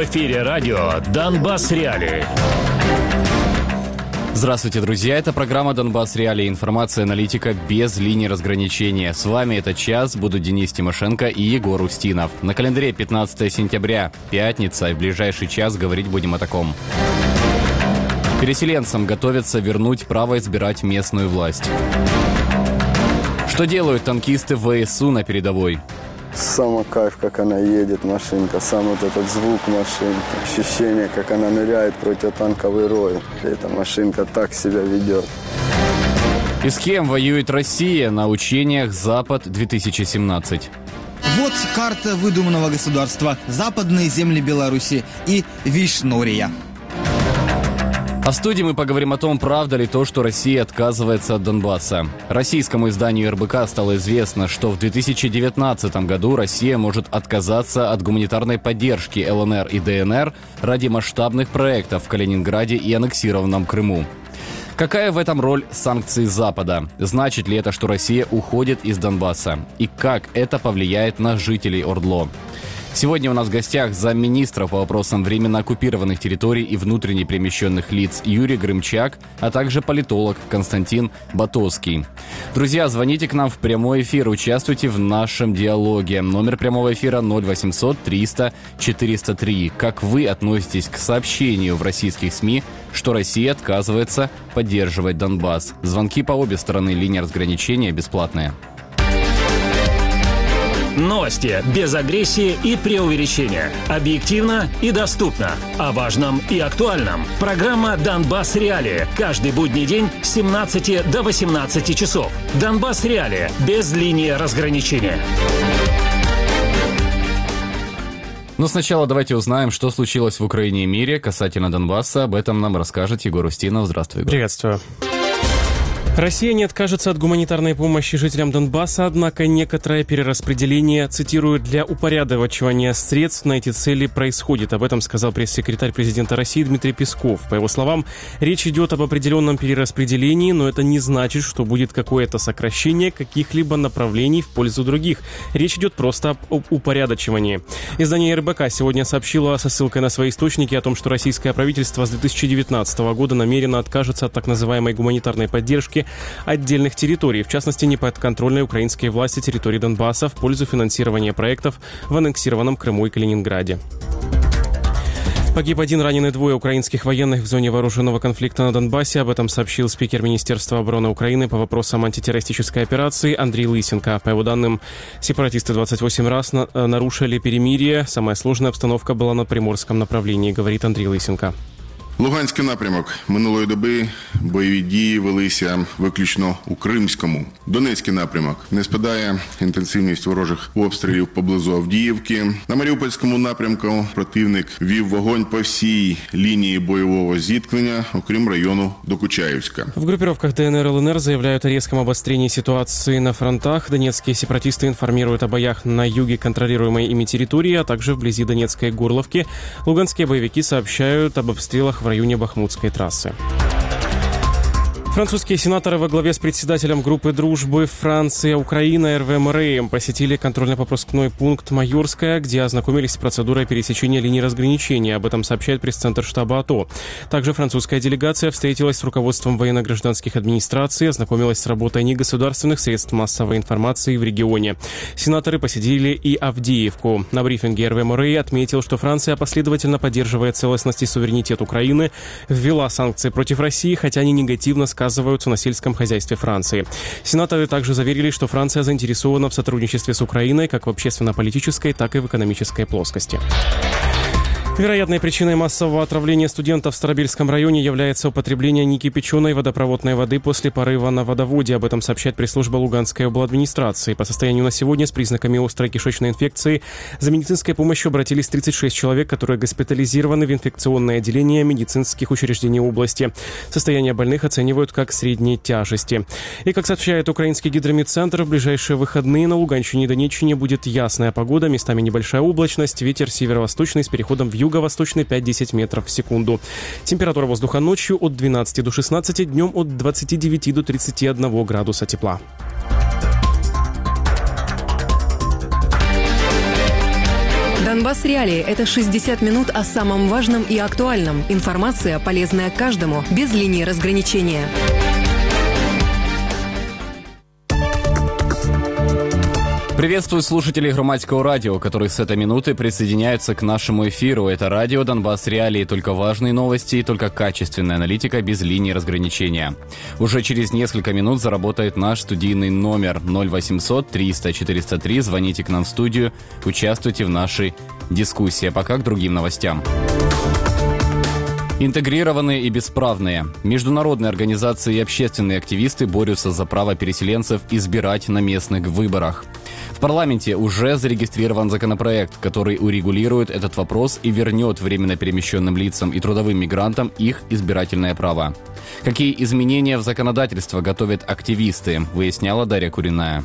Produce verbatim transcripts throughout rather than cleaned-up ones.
В эфире радио «Донбасс Реалии». Здравствуйте, друзья. Это программа «Донбасс Реалии». Информация аналитика без линии разграничения. С вами этот час будут Денис Тимошенко и Егор Устинов. На календаре пятнадцатое сентября, пятница, и в ближайший час говорить будем о таком. Переселенцам готовятся вернуть право избирать местную власть. Что делают танкисты ВСУ на передовой? Сама кайф, как она едет, машинка, сам вот этот звук машинки, ощущение, как она ныряет противотанковый рой. Эта машинка так себя ведет. И с кем воюет Россия на учениях «Запад-две тысячи семнадцать»? Вот карта выдуманного государства. Западные земли Беларуси и Вишнория. А в студии мы поговорим о том, правда ли то, что Россия отказывается от Донбасса. Российскому изданию эр бэ ка стало известно, что в две тысячи девятнадцатом году Россия может отказаться от гуманитарной поддержки эл эн эр и дэ эн эр ради масштабных проектов в Калининграде и аннексированном Крыму. Какая в этом роль санкций Запада? Значит ли это, что Россия уходит из Донбасса? И как это повлияет на жителей ОРДЛО? Сегодня у нас в гостях замминистра по вопросам временно оккупированных территорий и внутренне перемещенных лиц Юрий Грымчак, а также политолог Константин Батовский. Друзья, звоните к нам в прямой эфир, участвуйте в нашем диалоге. Номер прямого эфира ноль восемьсот триста четыреста три. Как вы относитесь к сообщению в российских СМИ, что Россия отказывается поддерживать Донбасс? Звонки по обе стороны линии разграничения бесплатные. Новости без агрессии и преувеличения. Объективно и доступно. О важном и актуальном. Программа «Донбасс Реалии». Каждый будний день с семнадцати до восемнадцати часов. «Донбасс Реалии» без линии разграничения. Но сначала давайте узнаем, что случилось в Украине и мире касательно Донбасса. Об этом нам расскажет Егор Устинов. Здравствуй, Егор. Приветствую. Россия не откажется от гуманитарной помощи жителям Донбасса, однако некоторое перераспределение, цитирую, для упорядочивания средств на эти цели происходит. Об этом сказал пресс-секретарь президента России Дмитрий Песков. По его словам, речь идет об определенном перераспределении, но это не значит, что будет какое-то сокращение каких-либо направлений в пользу других. Речь идет просто об упорядочивании. Издание эр бэ ка сегодня сообщило со ссылкой на свои источники о том, что российское правительство с две тысячи девятнадцатого года намеренно откажется от так называемой гуманитарной поддержки отдельных территорий, в частности, неподконтрольной украинской власти территории Донбасса в пользу финансирования проектов в аннексированном Крыму и Калининграде. Погиб один, ранены двое украинских военных в зоне вооруженного конфликта на Донбассе. Об этом сообщил спикер Министерства обороны Украины по вопросам антитеррористической операции Андрей Лысенко. По его данным, сепаратисты двадцать восемь раз на- нарушили перемирие. Самая сложная обстановка была на Приморском направлении, говорит Андрей Лысенко. Луганський напрямок. Минулої доби бойові дії велися виключно у Кримському. Донецький напрямок. Не спадає інтенсивність ворожих обстрілів поблизу Авдіївки. На Маріупольському напрямку противник вів вогонь по всій лінії бойового зіткнення, окрім району Докучаевска. В группировках дэ эн эр и эл эн эр заявляют о резком обострении ситуации на фронтах. Донецкие сепаратисты информируют о боях на юге контролируемой ими территории, а также вблизи Донецкой Горловки. Луганские боевики сообщают об обстрелах в районе Бахмутской трассы. Французские сенаторы во главе с председателем группы дружбы Франция-Украина эр вэ эм эр эй посетили контрольно-пропускной пункт Майорская, где ознакомились с процедурой пересечения линии разграничения. Об этом сообщает пресс-центр штаба АТО. Также французская делегация встретилась с руководством военно-гражданских администраций, ознакомилась с работой негосударственных средств массовой информации в регионе. Сенаторы посетили и Авдеевку. На брифинге эр вэ эм эр эй отметил, что Франция последовательно поддерживает целостность и суверенитет Украины, ввела санкции против России, хотя они негативно сказываются сказываются на сельском хозяйстве Франции. Сенаторы также заверили, что Франция заинтересована в сотрудничестве с Украиной как в общественно-политической, так и в экономической плоскости. Вероятной причиной массового отравления студентов в Старобельском районе является употребление некипяченой водопроводной воды после порыва на водоводе. Об этом сообщает пресс-служба Луганской обладминистрации. По состоянию на сегодня с признаками острой кишечной инфекции за медицинской помощью обратились тридцать шесть человек, которые госпитализированы в инфекционное отделение медицинских учреждений области. Состояние больных оценивают как средней тяжести. И, как сообщает украинский гидромедцентр, в ближайшие выходные на Луганщине и Донеччине будет ясная погода, местами небольшая облачность, ветер северо-восточный с переходом в юго-восточный пять-десять метров в секунду. Температура воздуха ночью от двенадцати до шестнадцати, днем от двадцати девяти до тридцати одного градуса тепла. Донбасс Реалии – это шестьдесят минут о самом важном и актуальном. Информация, полезная каждому, без линии разграничения. Приветствую слушателей Громадского радио, которые с этой минуты присоединяются к нашему эфиру. Это радио «Донбасс Реалии». Только важные новости и только качественная аналитика без линии разграничения. Уже через несколько минут заработает наш студийный номер ноль восемьсот триста четыреста три. Звоните к нам в студию, участвуйте в нашей дискуссии. А пока к другим новостям. Интегрированные и бесправные. Международные организации и общественные активисты борются за право переселенцев избирать на местных выборах. В парламенте уже зарегистрирован законопроект, который урегулирует этот вопрос и вернет временно перемещенным лицам и трудовым мигрантам их избирательное право. Какие изменения в законодательство готовят активисты, выясняла Дарья Куриная.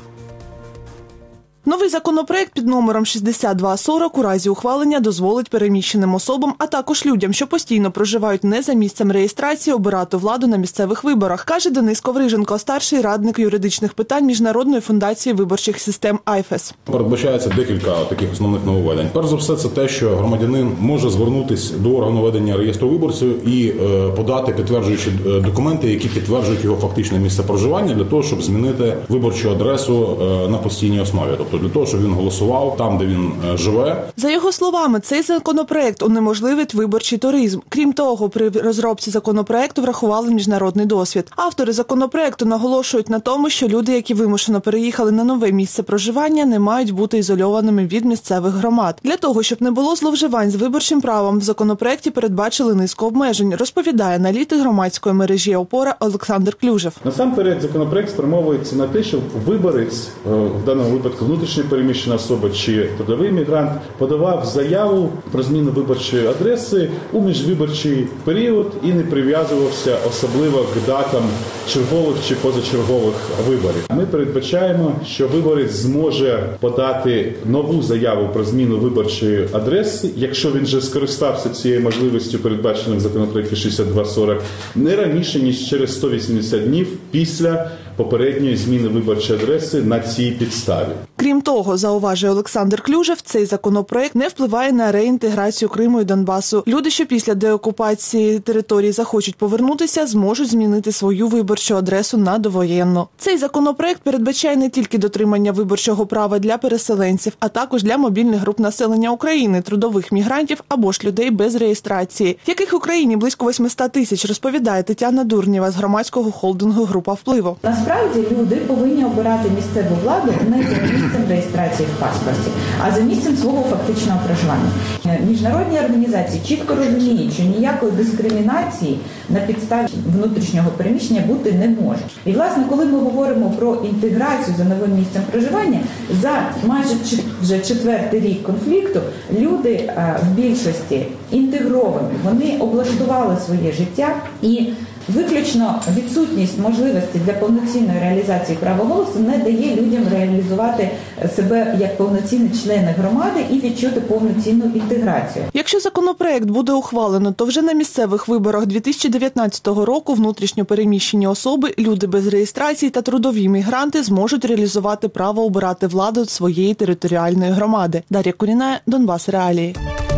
Новий законопроект під номером шістдесят два сорок у разі ухвалення дозволить переміщеним особам, а також людям, що постійно проживають не за місцем реєстрації, обирати владу на місцевих виборах, каже Денис Ковриженко, старший радник юридичних питань Міжнародної фундації виборчих систем айфес. Передбачається декілька таких основних нововведень. Перш за все, це те, що громадянин може звернутися до органу ведення реєстру виборців і е, подати підтверджуючі документи, які підтверджують його фактичне місце проживання, для того, щоб змінити виборчу адресу е, на постійній основі. Тобто для того, щоб він голосував там, де він живе. За його словами, цей законопроект унеможливить виборчий туризм. Крім того, при розробці законопроекту врахували міжнародний досвід. Автори законопроекту наголошують на тому, що люди, які вимушено переїхали на нове місце проживання, не мають бути ізольованими від місцевих громад. Для того, щоб не було зловживань з виборчим правом, в законопроекті передбачили низку обмежень, розповідає аналітик громадської мережі «Опора» Олександр Клюжев. Насамперед, законопроект спрямовується на те, щоб виборець, в даному випадку внутрішньо переміщена особа чи трудовий мігрант, подавав заяву про зміну виборчої адреси у міжвиборчий період і не прив'язувався особливо к датам чергових чи позачергових виборів. Ми передбачаємо, що виборець зможе подати нову заяву про зміну виборчої адреси, якщо він вже скористався цією можливістю, передбаченою в законопроекті шістдесят два сорок, не раніше, ніж через сто вісімдесят днів після попередньої зміни виборчої адреси на цій підставі. Крім того, зауважує Олександр Клюжев, цей законопроект не впливає на реінтеграцію Криму і Донбасу. Люди, що після деокупації території захочуть повернутися, зможуть змінити свою виборчу адресу на довоєнну. Цей законопроект передбачає не тільки дотримання виборчого права для переселенців, а також для мобільних груп населення України, трудових мігрантів або ж людей без реєстрації, яких в Україні близько восьмисот тисяч, розповідає Тетяна Дурнєва з громадського холдингу «Група впливу». Насправді люди повинні обирати місцеву владу не за місцем реєстрації в паспорті, а за місцем свого фактичного проживання. Міжнародні організації чітко розуміють, що ніякої дискримінації на підставі внутрішнього переміщення бути не може. І, власне, коли ми говоримо про інтеграцію за новим місцем проживання, за майже вже четвертий рік конфлікту люди в більшості інтегровані, вони облаштували своє життя і виключно відсутність можливості для повноцінної реалізації права голосу не дає людям реалізувати себе як повноцінні члени громади і відчути повноцінну інтеграцію. Якщо законопроект буде ухвалено, то вже на місцевих виборах дві тисячі дев'ятнадцятого року внутрішньо переміщені особи, люди без реєстрації та трудові мігранти зможуть реалізувати право обирати владу своєї територіальної громади. Дар'я Куріна, Донбасс Реалії.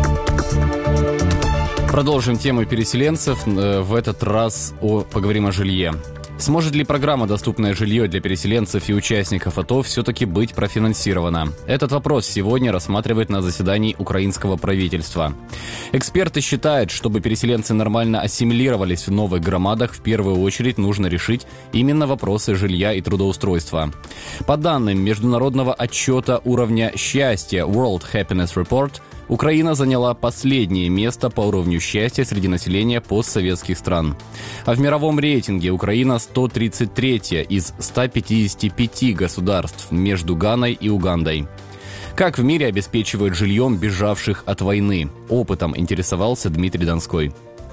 Продолжим тему переселенцев. В этот раз о, поговорим о жилье. Сможет ли программа «Доступное жилье» для переселенцев и участников АТО все-таки быть профинансирована? Этот вопрос сегодня рассматривают на заседании украинского правительства. Эксперты считают, чтобы переселенцы нормально ассимилировались в новых громадах, в первую очередь нужно решить именно вопросы жилья и трудоустройства. По данным международного отчета уровня счастья World Happiness Report, Украина заняла последнее место по уровню счастья среди населения постсоветских стран. А в мировом рейтинге Украина сто тридцать третья из ста пятидесяти пяти государств между Ганой и Угандой. Как в мире обеспечивают жильем бежавших от войны? Опытом интересовался Дмитрий Донской.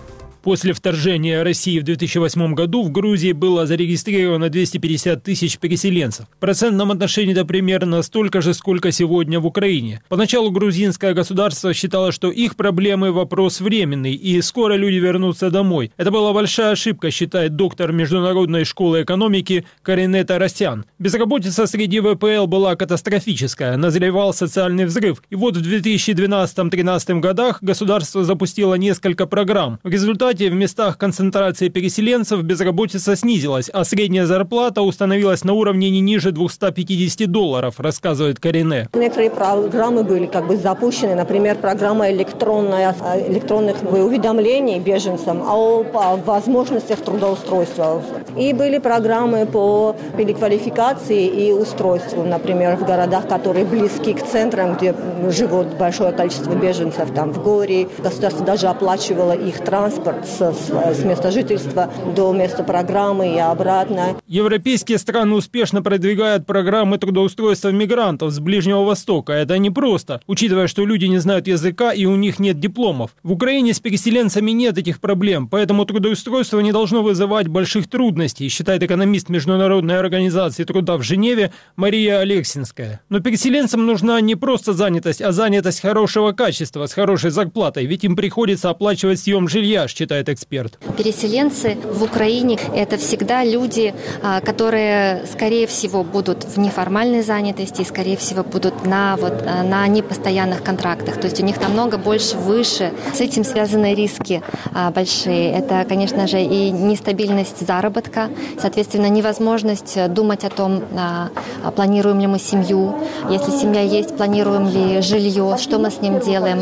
После вторжения России в две тысячи восьмом году в Грузии было зарегистрировано двести пятьдесят тысяч переселенцев. В процентном отношении это примерно столько же, сколько сегодня в Украине. Поначалу грузинское государство считало, что их проблемы – вопрос временный, и скоро люди вернутся домой. Это была большая ошибка, считает доктор Международной школы экономики Карине Тарасян. Безработица среди вэ пэ эл была катастрофическая, назревал социальный взрыв. И вот в две тысячи двенадцатом-тринадцатом годах государство запустило несколько программ. В результате в местах концентрации переселенцев безработица снизилась, а средняя зарплата установилась на уровне не ниже двухсот пятидесяти долларов, рассказывает Карине. Некоторые программы были как бы запущены, например, программа электронная, электронных уведомлений беженцам о возможностях трудоустройства. И были программы по переквалификации и устройству, например, в городах, которые близки к центрам, где живут большое количество беженцев, там в Горе. Государство даже оплачивало их транспорт с, с места жительства до места программы и обратно. Европейские страны успешно продвигают программы трудоустройства мигрантов с Ближнего Востока. Это непросто, учитывая, что люди не знают языка и у них нет дипломов. В Украине с переселенцами нет этих проблем, поэтому трудоустройство не должно вызывать больших трудностей, считает экономист Международной организации труда в Женеве Мария Алексинская. Но переселенцам нужна не просто занятость, а занятость хорошего качества, с хорошей зарплатой, ведь им приходится оплачивать съем жилья, считает эксперт. Переселенцы в Украине – это всегда люди, которые, скорее всего, будут в неформальной занятости и, скорее всего, будут на, вот, на непостоянных контрактах. То есть у них намного больше, выше. С этим связаны риски большие. Это, конечно же, и нестабильность заработка, соответственно, невозможность думать о том, планируем ли мы семью. Если семья есть, планируем ли жилье, что мы с ним делаем.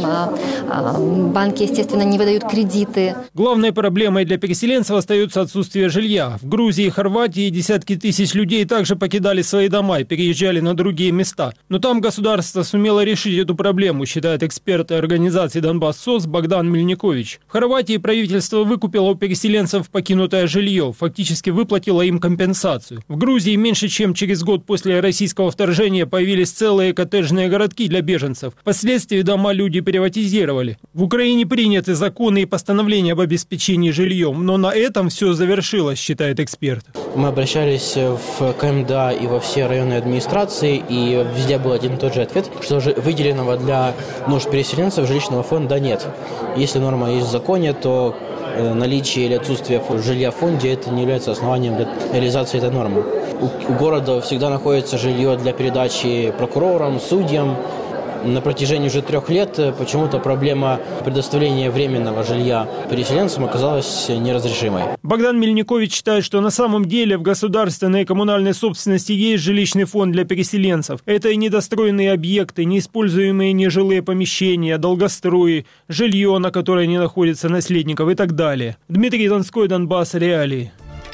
Банки, естественно, не выдают кредиты. Главной проблемой для переселенцев остается отсутствие жилья. В Грузии и Хорватии десятки тысяч людей также покидали свои дома и переезжали на другие места. Но там государство сумело решить эту проблему, считает эксперт организации «Донбасс-СОС» Богдан Мельникович. В Хорватии правительство выкупило у переселенцев покинутое жилье, фактически выплатило им компенсацию. В Грузии меньше чем через год после российского вторжения появились целые коттеджные городки для беженцев. Впоследствии дома люди приватизировали. В Украине приняты законы и постановления об обеспечении жильем, но на этом все завершилось, считает эксперт. Мы обращались в ка эм дэ а и во все районные администрации, и везде был один и тот же ответ, что же выделенного для нужд переселенцев жилищного фонда нет. Если норма есть в законе, то наличие или отсутствие жилья в фонде это не является основанием для реализации этой нормы. У города всегда находится жилье для передачи прокурорам, судьям. На протяжении уже трех лет почему-то проблема предоставления временного жилья переселенцам оказалась неразрешимой. Богдан Мельникович считает, что на самом деле в государственной и коммунальной собственности есть жилищный фонд для переселенцев. Это и недостроенные объекты, неиспользуемые нежилые помещения, долгострои, жилье, на которое не находится наследников и так далее. Дмитрий Донской, Донбасс, реалии.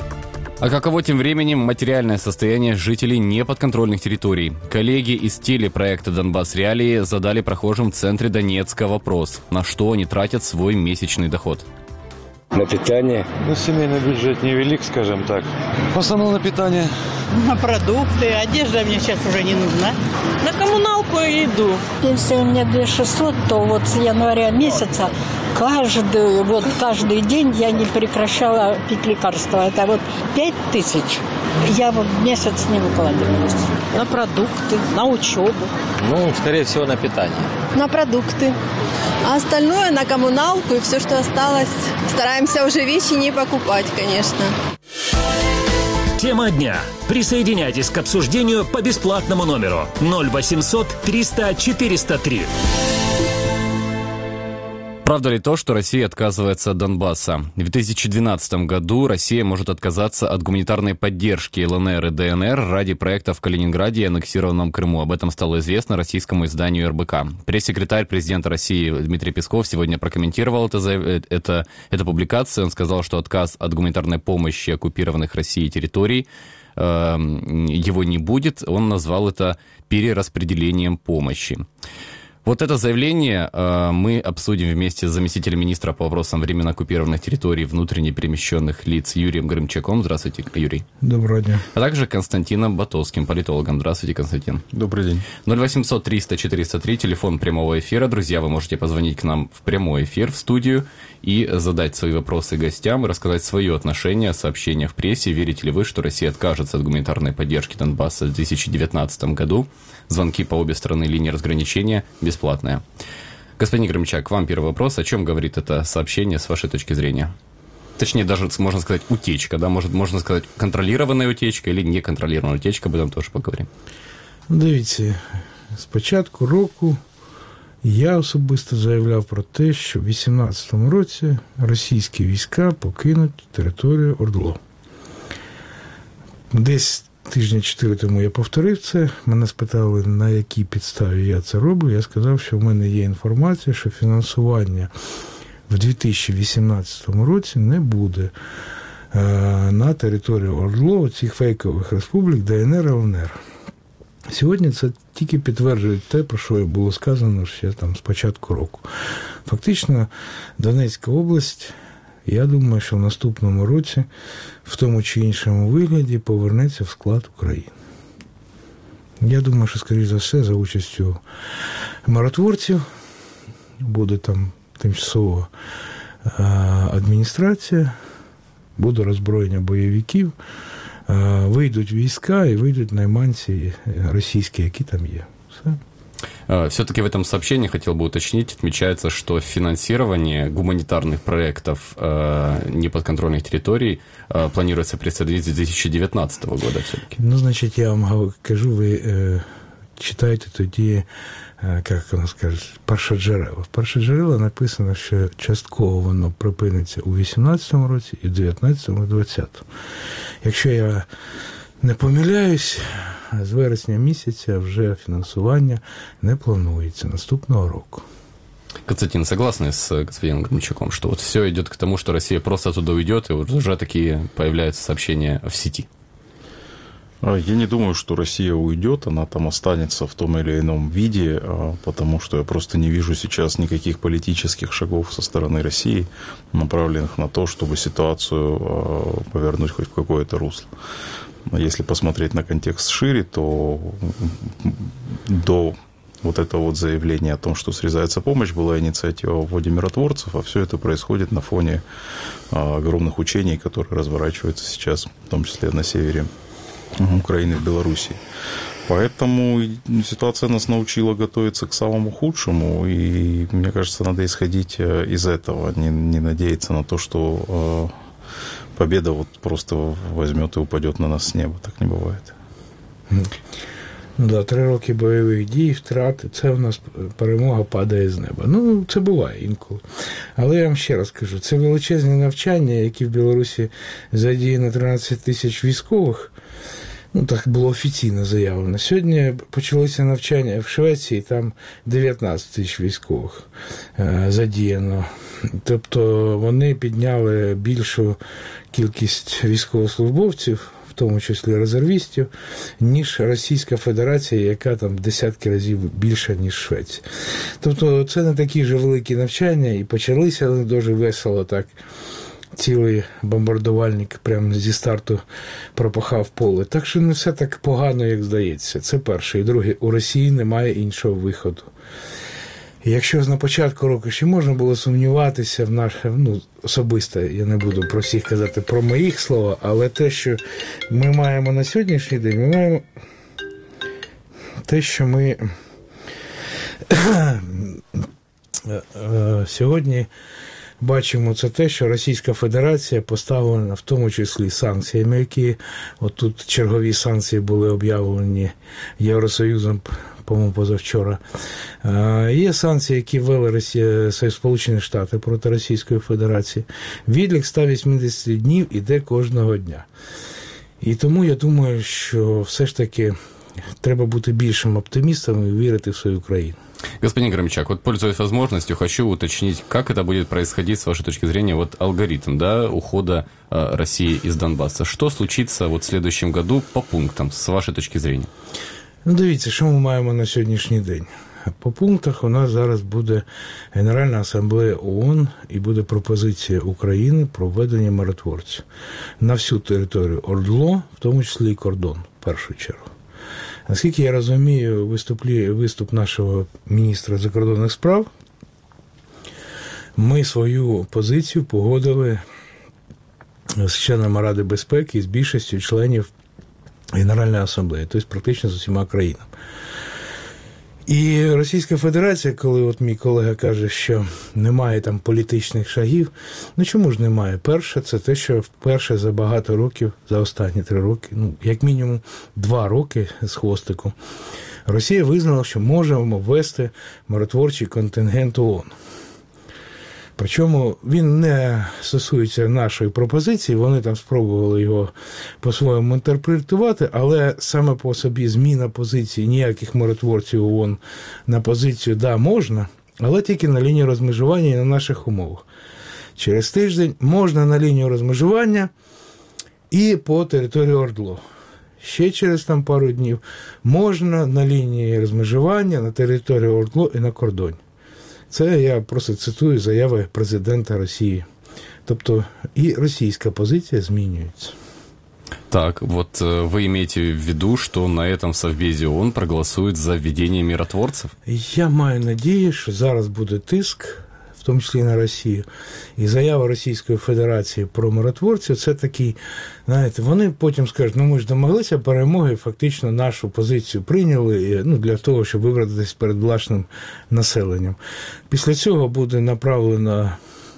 А каково тем временем материальное состояние жителей неподконтрольных территорий? Коллеги из телепроекта «Донбасс Реалии» задали прохожим в центре Донецка вопрос, на что они тратят свой месячный доход. На питание. Ну, семейный бюджет невелик, скажем так. В основном на питание. На продукты. Одежда мне сейчас уже не нужна. На коммуналку и еду. Если у меня две тысячи шестьсот, то вот с января месяца каждый, вот каждый день я не прекращала пить лекарства. Это вот пять тысяч. Я вот в месяц не выкладываюсь. На продукты, на учебу. Ну, скорее всего, на питание. На продукты. А остальное на коммуналку и все, что осталось. Стараемся уже вещи не покупать, конечно. Тема дня. Присоединяйтесь к обсуждению по бесплатному номеру ноль восемьсот триста четыреста три. Правда ли то, что Россия отказывается от Донбасса? В две тысячи двенадцатом году Россия может отказаться от гуманитарной поддержки эл эн эр и дэ эн эр ради проекта в Калининграде и аннексированном Крыму. Об этом стало известно российскому изданию эр бэ ка. Пресс-секретарь президента России Дмитрий Песков сегодня прокомментировал это, это, эту публикацию. Он сказал, что отказ от гуманитарной помощи оккупированных Россией территорий э, его не будет. Он назвал это перераспределением помощи. Вот это заявление э, мы обсудим вместе с заместителем министра по вопросам временно оккупированных территорий, внутренне перемещенных лиц Юрием Грымчаком. Здравствуйте, Юрий. Доброго дня. А также Константином Батовским, политологом. Здравствуйте, Константин. Добрый день. ноль восемьсот триста четыреста три, телефон прямого эфира. Друзья, вы можете позвонить к нам в прямой эфир, в студию, и задать свои вопросы гостям, и рассказать свое отношение, сообщения в прессе. Верите ли вы, что Россия откажется от гуманитарной поддержки Донбасса в две тысячи девятнадцатом году? Звонки по обе стороны линии разграничения бесплатные. Господин Грымчак, к вам первый вопрос. О чем говорит это сообщение с вашей точки зрения? Точнее, даже, можно сказать, утечка, да? Может, можно сказать, контролированная утечка или неконтролированная утечка, об этом тоже поговорим. Дивіться, з початку року я особисто заявляв про те, що в вісімнадцятому році російські війська покинуть територію ОРДЛО. Десь тижні чотири тому я повторив це, мене спитали, на якій підставі я це роблю. Я сказав, що в мене є інформація, що фінансування в дві тисячі вісімнадцятому році не буде е, на території ОРДЛО, цих фейкових республік ДНР і ЛНР. Сьогодні це тільки підтверджує те, про що було сказано ще там з початку року. Фактично, Донецька область, я думаю, що в наступному році в тому чи іншому вигляді повернеться в склад України. Я думаю, що, скоріш за все, за участю миротворців буде там тимчасова адміністрація, буде роззброєння бойовиків, вийдуть війська и выйдут найманцы российские, какие там есть. Все. Все-таки в этом сообщении, хотел бы уточнить, отмечается, что финансирование гуманитарных проектов э, неподконтрольных территорий э, планируется представить с две тысячи девятнадцатого года все-таки. Ну, значит, я вам кажу, вы э, читаєте тоді, як воно скаже, першоджерела. В першоджерела написано, що частково воно припиниться у вісімнадцятому році, і в дев'ятнадцятому, і двадцятому. Якщо я не помиляюсь, з вересня місяця вже фінансування не планується наступного року. Константин, согласны с господином Грымчаком, что вот все идет к тому, что Россия просто оттуда уйдет, и вот уже такие появляются сообщения в сети? Я не думаю, что Россия уйдет, она там останется в том или ином виде, потому что я просто не вижу сейчас никаких политических шагов со стороны России, направленных на то, чтобы ситуацию повернуть хоть в какое-то русло. Если посмотреть на контекст шире, то до вот этого вот заявления о том, что срезается помощь, была инициатива о вводе миротворцев, а все это происходит на фоне огромных учений, которые разворачиваются сейчас, в том числе на севере Украины и Белоруссии. Поэтому ситуация нас научила готовиться к самому худшему, и, мне кажется, надо исходить из этого, не, не надеяться на то, что победа вот просто возьмет и упадет на нас с неба. Так не бывает. Ну да, три роки бойових дій, втрати, це в нас перемога падає з неба. Ну, це буває інколи. Але я вам ще раз кажу, це величезні навчання, які в Білорусі задіяно тринадцять тисяч військових. Ну, так було офіційно заявлено. Сьогодні почалося навчання в Швеції, там дев'ятнадцять тисяч військових е, задіяно. Тобто вони підняли більшу кількість військовослужбовців, в тому числі резервістів, ніж Російська Федерація, яка там десятки разів більша, ніж Швеція. Тобто це не такі вже великі навчання, і почалися вони дуже весело так. Цілий бомбардувальник прямо зі старту пропахав поле. Так що не все так погано, як здається. Це перше. І друге, у Росії немає іншого виходу. І якщо на початку року ще можна було сумніватися в наше, ну, особисто, я не буду про всіх казати про моїх слова, але те, що ми маємо на сьогоднішній день, ми маємо те, що ми сьогодні бачимо, це те, що Російська Федерація поставлена в тому числі санкціями, які от тут чергові санкції були об'явлені Євросоюзом, по-моєму, позавчора. Є санкції, які ввели Росія, Сполучені Штати проти Російської Федерації. Відлік ста вісімдесят днів іде кожного дня. І тому я думаю, що все ж таки треба бути більшим оптимістом і вірити в свою країну. Господин Грымчак, вот пользуясь возможностью, хочу уточнить, как это будет происходить с вашей точки зрения, вот алгоритм, да, ухода э, России из Донбасса. Что случится вот в следующем году по пунктам, с вашей точки зрения? Ну, дивіться, що ми маємо на сьогоднішній день. По пунктах у нас зараз буде Генеральна асамблея ООН і буде пропозиція України про введення миротворців на всю територію ОРДЛО, в тому числі і кордон, в першу чергу. Наскільки я розумію, виступлі, виступ нашого міністра закордонних справ, ми свою позицію погодили з членами Ради безпеки і з більшістю членів Генеральної асамблеї, тобто практично з усіма країнами. І Російська Федерація, коли от мій колега каже, що немає там політичних шагів, ну чому ж немає? Перше, це те, що вперше за багато років, за останні три роки, ну як мінімум два роки з хвостиком, Росія визнала, що можемо ввести миротворчий контингент ООН. Причому він не стосується нашої пропозиції, вони там спробували його по-своєму інтерпретувати, але саме по собі зміна позиції ніяких миротворців ООН на позицію «да, можна», але тільки на лінію розмежування і на наших умовах. Через тиждень можна на лінію розмежування і по території ОРДЛО. Ще через там пару днів можна на лінії розмежування, на території ОРДЛО і на кордоні. Це я просто цитую заяви президента Росії. Тобто и российская позиция змінюється. Так, вот вы имеете в виду, что на этом Совбезе ООН проголосует за введение миротворцев? Я маю надію, що зараз буде тиск, в тому числі на Росію. І заява Російської Федерації про миротворців, це такий, знаєте, вони потім скажуть, ну ми ж домоглися перемоги, фактично нашу позицію прийняли, ну, для того, щоб вибратися перед власним населенням. Після цього буде направлено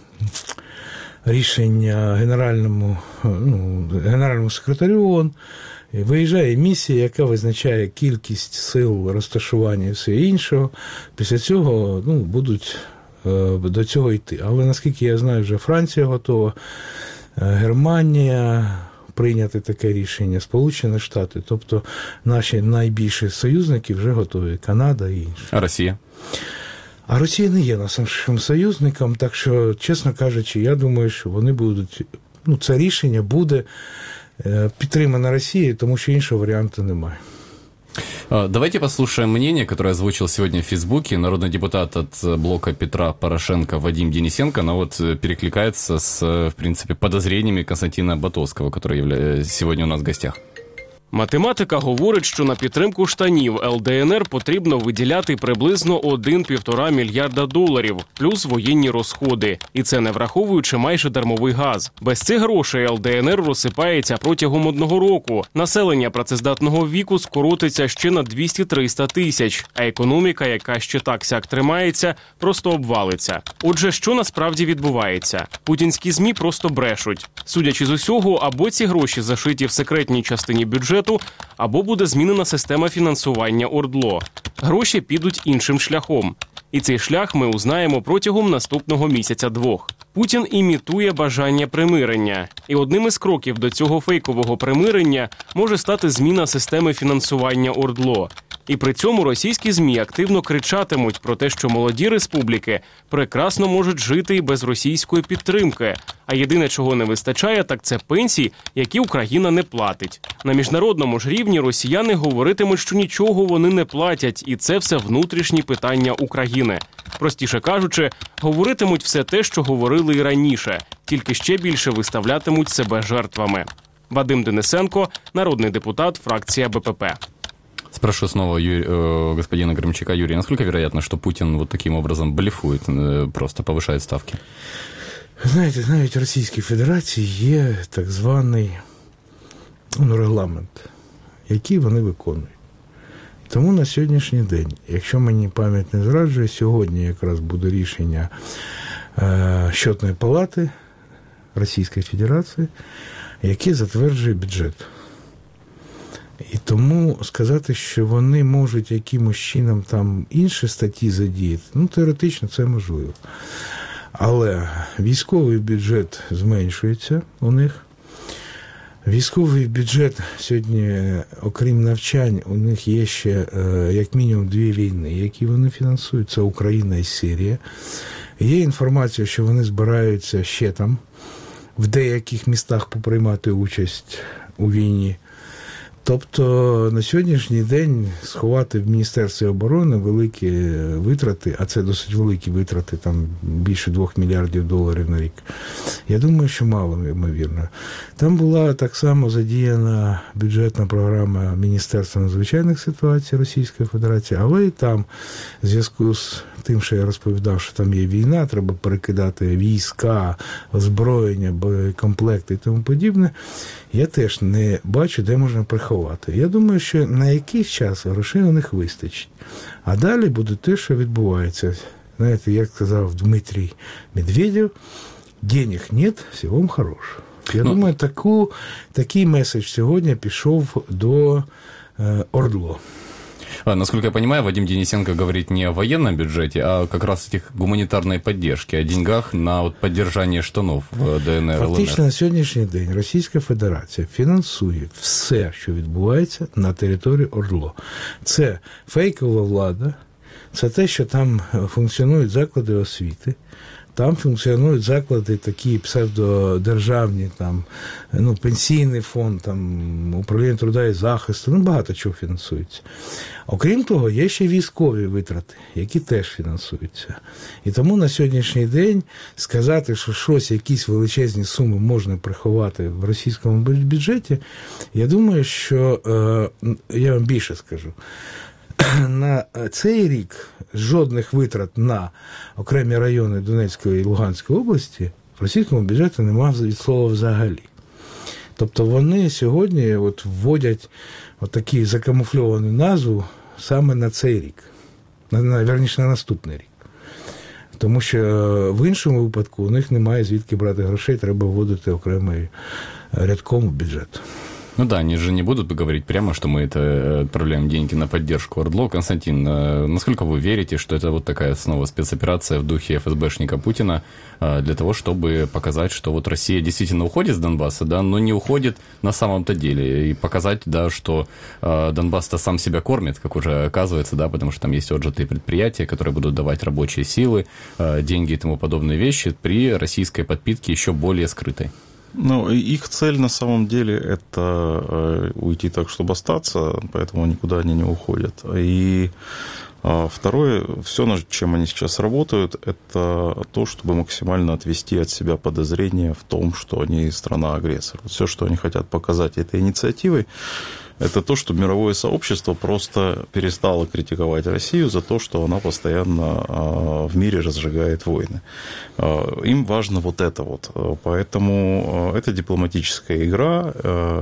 рішення генеральному, ну, генеральному секретарю ООН, виїжджає місія, яка визначає кількість сил, розташування і все іншого. Після цього, ну, будуть до цього йти. Але, наскільки я знаю, вже Франція готова, Германія прийняти таке рішення, Сполучені Штати. Тобто наші найбільші союзники вже готові, Канада і інші. А Росія? А Росія не є нашим союзником, так що, чесно кажучи, я думаю, що вони будуть, ну, це рішення буде підтримано Росією, тому що іншого варіанту немає. Давайте послушаем мнение, которое озвучил сегодня в Фейсбуке народный депутат от блока Петра Порошенко Вадим Денисенко. Оно вот перекликается с, в принципе, подозрениями Константина Ботовского, который явля... сегодня у нас в гостях. Математика говорить, що на підтримку штанів ел де ен ер потрібно виділяти приблизно один-півтора мільярда доларів, плюс воєнні розходи. І це не враховуючи майже дармовий газ. Без цих грошей ел де ен ер розсипається протягом одного року. Населення працездатного віку скоротиться ще на двісті-триста тисяч, а економіка, яка ще так-сяк тримається, просто обвалиться. Отже, що насправді відбувається? Путінські ЗМІ просто брешуть. Судячи з усього, або ці гроші зашиті в секретній частині бюджету, або буде змінена система фінансування ОРДЛО. Гроші підуть іншим шляхом. І цей шлях ми узнаємо протягом наступного місяця-двох. Путін імітує бажання примирення. І одним із кроків до цього фейкового примирення може стати зміна системи фінансування ОРДЛО. І при цьому російські ЗМІ активно кричатимуть про те, що молоді республіки прекрасно можуть жити і без російської підтримки. А єдине, чого не вистачає, так це пенсій, які Україна не платить. На міжнародному ж рівні росіяни говоритимуть, що нічого вони не платять, і це все внутрішні питання України. Простіше кажучи, говоритимуть все те, що говорили і раніше, тільки ще більше виставлятимуть себе жертвами. Вадим Денисенко, народний депутат, фракція Бе Пе Пе. Спрошу снова Юрий, э, господина Громчака. Юрий, насколько вероятно, что Путин вот таким образом блефует, э, просто повышает ставки? Знаєте, навіть в Російській Федерації є так званий, ну, регламент, який вони виконують. Тому на сьогоднішній день, якщо мені пам'ять не зраджує, сьогодні якраз буде рішення е, Счетної палати Російської Федерації, яке затверджує бюджет. І тому сказати, що вони можуть якимось чином там інші статті задіяти, ну, теоретично це можливо. Але військовий бюджет зменшується у них. Військовий бюджет сьогодні, окрім навчань, у них є ще як мінімум дві війни, які вони фінансують. Це Україна і Сирія. Є інформація, що вони збираються ще там в деяких містах поприймати участь у війні. Тобто на сьогоднішній день сховати в Міністерстві оборони великі витрати, а це досить великі витрати, там більше двох мільярдів доларів на рік, я думаю, що мало ймовірно. Там була так само задіяна бюджетна програма Міністерства надзвичайних ситуацій Російської Федерації, але і там в зв'язку з тим, що я розповідав, що там є війна, треба перекидати війська, озброєння, боєкомплекти і тому подібне, я теж не бачу, де можна приховати. Я думаю, що на якийсь час грошей у них вистачить. А далі буде те, що відбувається. Знаєте, як сказав Дмитрій Медведєв, денег нет, всього вам хорошого. Я ну, думаю, таку, такий меседж сьогодні пішов до е, Ордло. Насколько я понимаю, Вадим Денисенко говорит не о военном бюджете, а как раз о гуманитарной поддержке, о деньгах на вот поддержание штанов в ДНР, ЛНР. Фактично на сьогоднішній день Російська Федерація фінансує все, що відбувається на території Ордло. Це фейкова влада, це те, що там функціонують заклади освіти, там функціонують заклади такі псевдодержавні, там, ну, пенсійний фонд, там, управління труда і захисту, ну, багато чого фінансується. Окрім того, є ще військові витрати, які теж фінансуються. І тому на сьогоднішній день сказати, що щось, якісь величезні суми можна приховати в російському бюджеті, я думаю, що, е, я вам більше скажу, на цей рік жодних витрат на окремі райони Донецької і Луганської області в російському бюджеті немає від слова взагалі. Тобто вони сьогодні от вводять от таку закамуфльовану назву саме на цей рік, на, на, верніше, на наступний рік. Тому що в іншому випадку у них немає звідки брати грошей, треба вводити окремий рядком у бюджет. Ну да, они же не будут говорить прямо, что мы это отправляем деньги на поддержку Ордло. Константин, насколько вы верите, что это вот такая снова спецоперация в духе эф эс бэшника Путина для того, чтобы показать, что вот Россия действительно уходит с Донбасса, да, но не уходит на самом-то деле, и показать, да, что Донбасс-то сам себя кормит, как уже оказывается, да, потому что там есть отжатые предприятия, которые будут давать рабочие силы, деньги и тому подобные вещи при российской подпитке еще более скрытой. Ну, их цель на самом деле это уйти так, чтобы остаться, поэтому никуда они не уходят. И второе, все, над чем они сейчас работают, это то, чтобы максимально отвести от себя подозрения в том, что они страна-агрессор. Все, что они хотят показать этой инициативой, это то, что мировое сообщество просто перестало критиковать Россию за то, что она постоянно в мире разжигает войны. Им важно вот это вот. Поэтому это дипломатическая игра.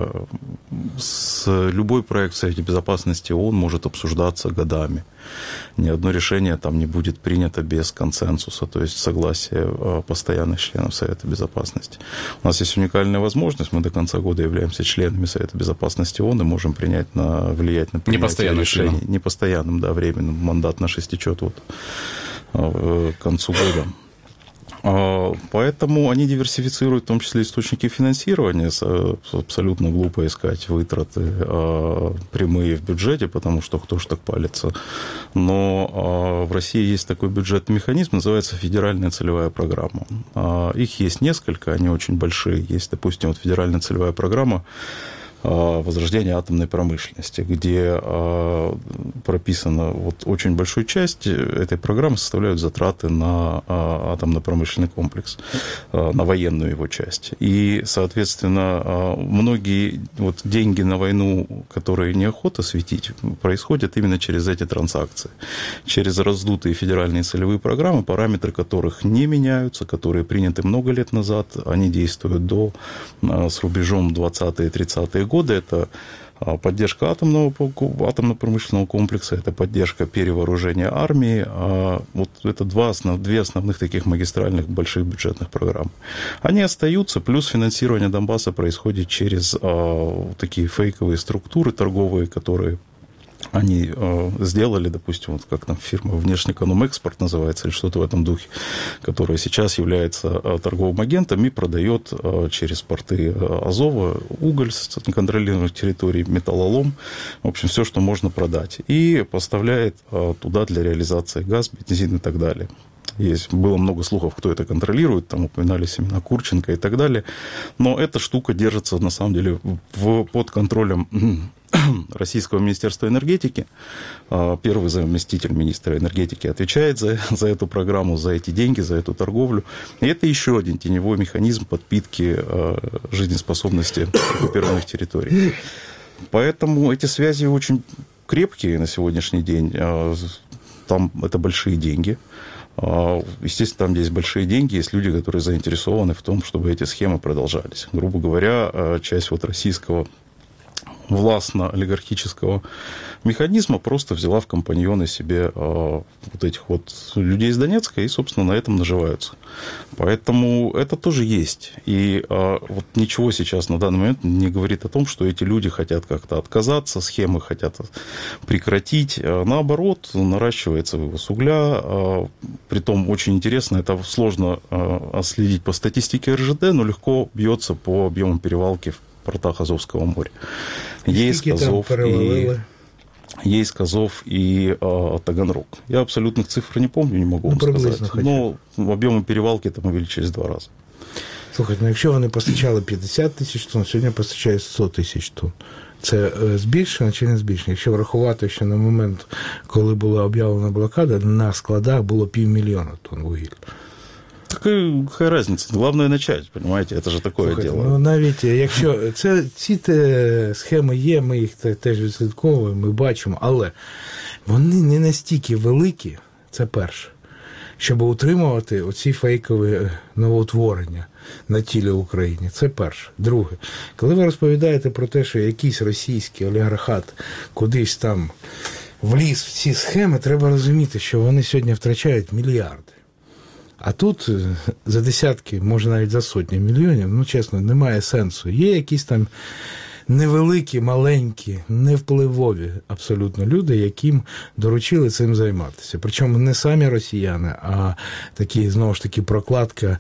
С любой проект в Совете Безопасности ООН может обсуждаться годами. Ни одно решение там не будет принято без консенсуса, то есть согласия постоянных членов Совета Безопасности. У нас есть уникальная возможность, мы до конца года являемся членами Совета Безопасности ООН и можем принять на, влиять на принятие решений. Членом. Непостоянным, да, временным. Мандат наш истечет вот к концу года. Поэтому они диверсифицируют в том числе источники финансирования. Абсолютно глупо искать вытраты прямые в бюджете, потому что кто ж так палится. Но в России есть такой бюджетный механизм, называется федеральная целевая программа. Их есть несколько, они очень большие. Есть, допустим, вот федеральная целевая программа возрождения атомной промышленности, где прописана вот очень большую часть этой программы составляют затраты на атомно-промышленный комплекс, на военную его часть. И, соответственно, многие вот деньги на войну, которые неохота светить, происходят именно через эти транзакции, через раздутые федеральные целевые программы, параметры которых не меняются, которые приняты много лет назад, они действуют до, с рубежом двадцатые-тридцатые годы. Это поддержка атомного, атомно-промышленного комплекса, это поддержка перевооружения армии. Вот это два основ, две основных таких магистральных больших бюджетных программ. Они остаются, плюс финансирование Донбасса происходит через такие фейковые структуры торговые, которые они э, сделали, допустим, вот как там фирма Внешнекономэкспорт называется, или что-то в этом духе, которая сейчас является э, торговым агентом и продает э, через порты Азова уголь с неконтролируемых территорий, металлолом, в общем, все, что можно продать, и поставляет э, туда для реализации газ, бензин и так далее. Есть, было много слухов, кто это контролирует, там упоминались имена Курченко и так далее. Но эта штука держится, на самом деле, в, под контролем Российского министерства энергетики. Первый заместитель министра энергетики отвечает за, за эту программу, за эти деньги, за эту торговлю. И это еще один теневой механизм подпитки жизнеспособности оккупированных территорий. Поэтому эти связи очень крепкие на сегодняшний день. Там это большие деньги. Естественно, там, где есть большие деньги, есть люди, которые заинтересованы в том, чтобы эти схемы продолжались. Грубо говоря, часть вот российского властно-олигархического механизма просто взяла в компаньоны себе э, вот этих вот людей из Донецка и, собственно, на этом наживаются. Поэтому это тоже есть. И э, вот ничего сейчас на данный момент не говорит о том, что эти люди хотят как-то отказаться, схемы хотят прекратить. Наоборот, наращивается вывоз угля. Э, притом очень интересно, это сложно э, следить по статистике эр жэ дэ, но легко бьется по объемам перевалки в портах Азовского моря. Есть Азов и, есть Азов и э, Таганрог. Я абсолютных цифр не помню, не могу ну, вам сказать. Хочу. Но об'єми перевалки там увеличились в два рази. Слухайте, ну якщо вони постачали п'ятдесят тисяч тонн, сьогодні постачають сто тисяч тонн. Це збільшено чи не збільшено? Якщо врахувати, що на момент, коли була об'явлена блокада, на складах було півмільйона тонн вугілля. Какая, какая разница? Главное начать, понимаете? Это же такое Слухайте, дело. Ну, навіть, якщо це, ці те, схеми є, ми їх теж відслідковуємо, ми бачимо, але вони не настільки великі, це перше, щоб утримувати оці фейкові новоутворення на тілі України. Це перше. Друге, коли ви розповідаєте про те, що якийсь російський олігархат кудись там вліз в ці схеми, треба розуміти, що вони сьогодні втрачають мільярди. А тут за десятки, може навіть за сотні мільйонів, ну, чесно, немає сенсу. Є якісь там невеликі, маленькі, невпливові абсолютно люди, яким доручили цим займатися. Причому не самі росіяни, а такі, знову ж таки, прокладка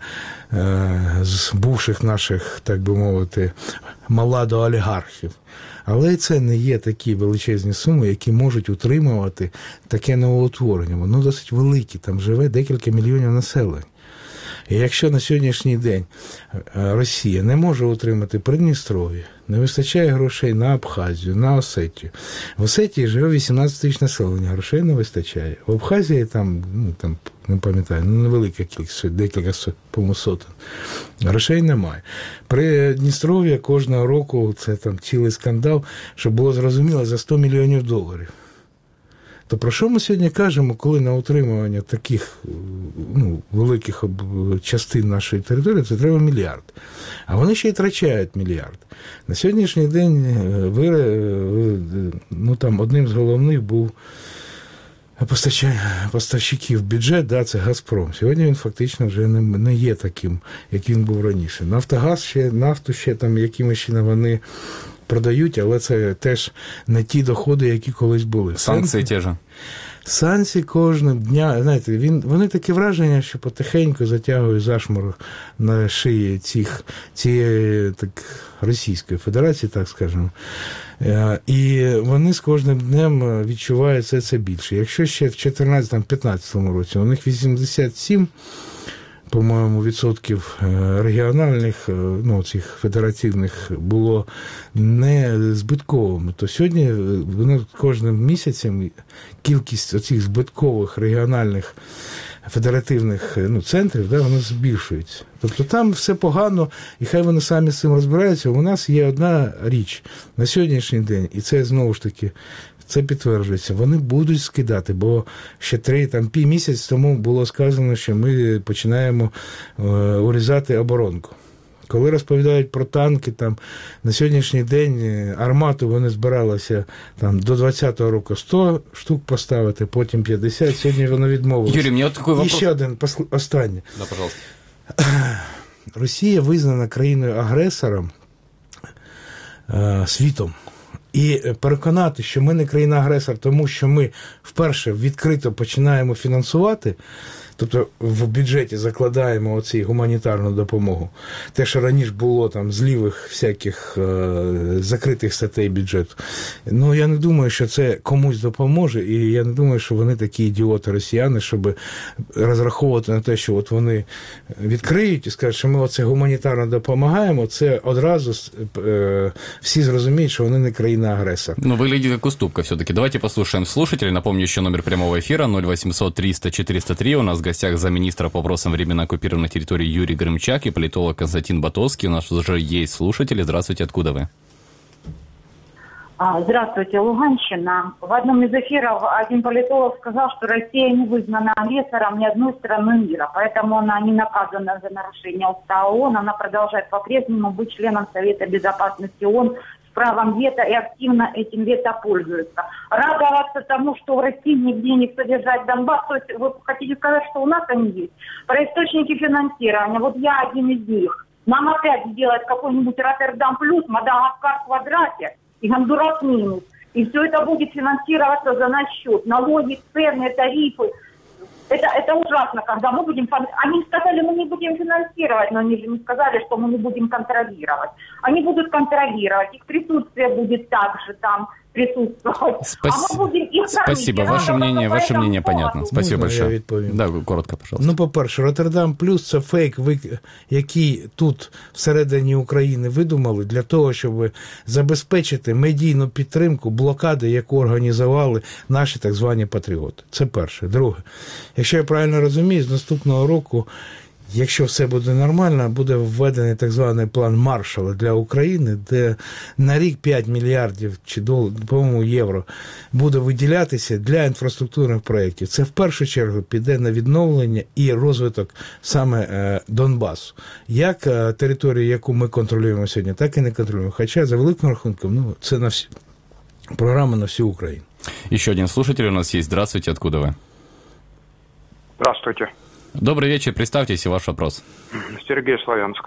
е- з бувших наших, так би мовити, маладоолігархів. Але це не є такі величезні суми, які можуть утримувати таке новоутворення. Воно досить велике, там живе декілька мільйонів населення. І якщо на сьогоднішній день Росія не може утримати Придністров'я, не вистачає грошей на Абхазію, на Осетію. В Осетії живе вісімнадцять тисяч населення, грошей не вистачає. В Абхазії там, ну, там не пам'ятаю, ну, невелика кількість, декілька по-моєму сотень. Грошей немає. Придністров'я кожного року, це там цілий скандал, щоб було зрозуміло, за сто мільйонів доларів. То про що ми сьогодні кажемо, коли на утримування таких ну, великих частин нашої території це треба мільярд. А вони ще й втрачають мільярд. На сьогоднішній день ну, там, одним з головних був поставщиків бюджет, да, це «Газпром». Сьогодні він фактично вже не, не є таким, як він був раніше. «Нафтогаз» ще, нафту ще там якимось чином вони продають, але це теж не ті доходи, які колись були. Санкції ті ж. Санкції кожного дня, знаєте, він, вони таке враження, що потихеньку затягують зашморг на шиї цих, цієї так, Російської Федерації, так скажемо. І вони з кожним днем відчувають це, це більше. Якщо ще в чотирнадцятому-п'ятнадцятому році у них вісімдесят сім, по-моєму, відсотків регіональних, ну, цих федеративних було не збитковими, то сьогодні воно кожним місяцем кількість оцих збиткових регіональних федеративних ну, центрів, да, воно збільшується. Тобто там все погано, і хай вони самі з цим розбираються. У нас є одна річ на сьогоднішній день, і це знову ж таки це підтверджується. Вони будуть скидати, бо ще три, там, пів місяць тому було сказано, що ми починаємо е, урізати оборонку. Коли розповідають про танки, там, на сьогоднішній день армату вони збиралися там, до двадцятого року сто штук поставити, потім п'ятдесят, сьогодні воно відмовилося. Юрій, мені от такий вопрос. І ще один, останнє. Да, пожалуйста. Росія визнана країною-агресором е, світом. І переконати, що ми не країна-агресор, тому що ми вперше відкрито починаємо фінансувати, Тобто в бюджеті закладаємо оці гуманітарну допомогу. Те, що раніше було там з лівих всяких е, закритих статей бюджету. Ну, я не думаю, що це комусь допоможе, і я не думаю, що вони такі ідіоти росіяни, щоб розраховувати на те, що от вони відкриють і скажуть, що ми оце гуманітарно допомагаємо, це одразу е, всі зрозуміють, что они не країна-агрессор. Ну, выглядит как уступка все-таки. Давайте послушаем слушателей. Напомню еще номер прямого эфира ноль восемьсот триста четыреста три. У нас в гостях замминистра по вопросам временно оккупированных территорий Юрий Грымчак и политолог Константин Ботовский. У нас уже есть слушатели. Здравствуйте, откуда вы? Здравствуйте, Луганщина. В одном из эфиров один политолог сказал, что Россия не вызнана агрессором ни одной страны мира, поэтому она не наказана за нарушение устава ООН, она продолжает по-прежнему быть членом Совета Безопасности ООН с правом вето и активно этим вето пользуется. Радоваться тому, что в России нигде не содержать Донбасс, то есть вы хотите сказать, что у нас они есть? Про источники финансирования, вот я один из них. Нам опять сделать какой-нибудь Роттердам плюс, Мадагаскар в квадрате, и Гондурас минус. И все это будет финансироваться за наш счет. Налоги, цены, тарифы. Это, это ужасно, когда мы будем... Они сказали, мы не будем финансировать, но они же не сказали, что мы не будем контролировать. Они будут контролировать, их присутствие будет также там присутствовать. Спас... А мы будем их Спасибо, ваше мнение, ваше мнение понятно. Спасибо Можна большое. Я відповім? Да, коротко, пожалуйста. Ну, по-перше, Роттердам плюс – це фейк, який тут всередині України видумали для того, щоб забезпечити медійну підтримку блокади, яку організували наші так звані патріоти. Це перше. Друге, якщо я правильно розумію, з наступного року, якщо все буде нормально, буде введений так званий план Маршалла для України, де на рік п'ять мільярдів чи доларів, по-моєму, євро буде виділятися для інфраструктурних проєктів. Це в першу чергу піде на відновлення і розвиток саме Донбасу. Як територію, яку ми контролюємо сьогодні, так і не контролюємо. Хоча, за великим рахунком, ну, це на всі, програма на всю Україну. Еще один слушатель у нас есть. Здравствуйте, откуда вы? Здравствуйте. Добрый вечер, представьтесь и ваш вопрос. Сергей, Славянск.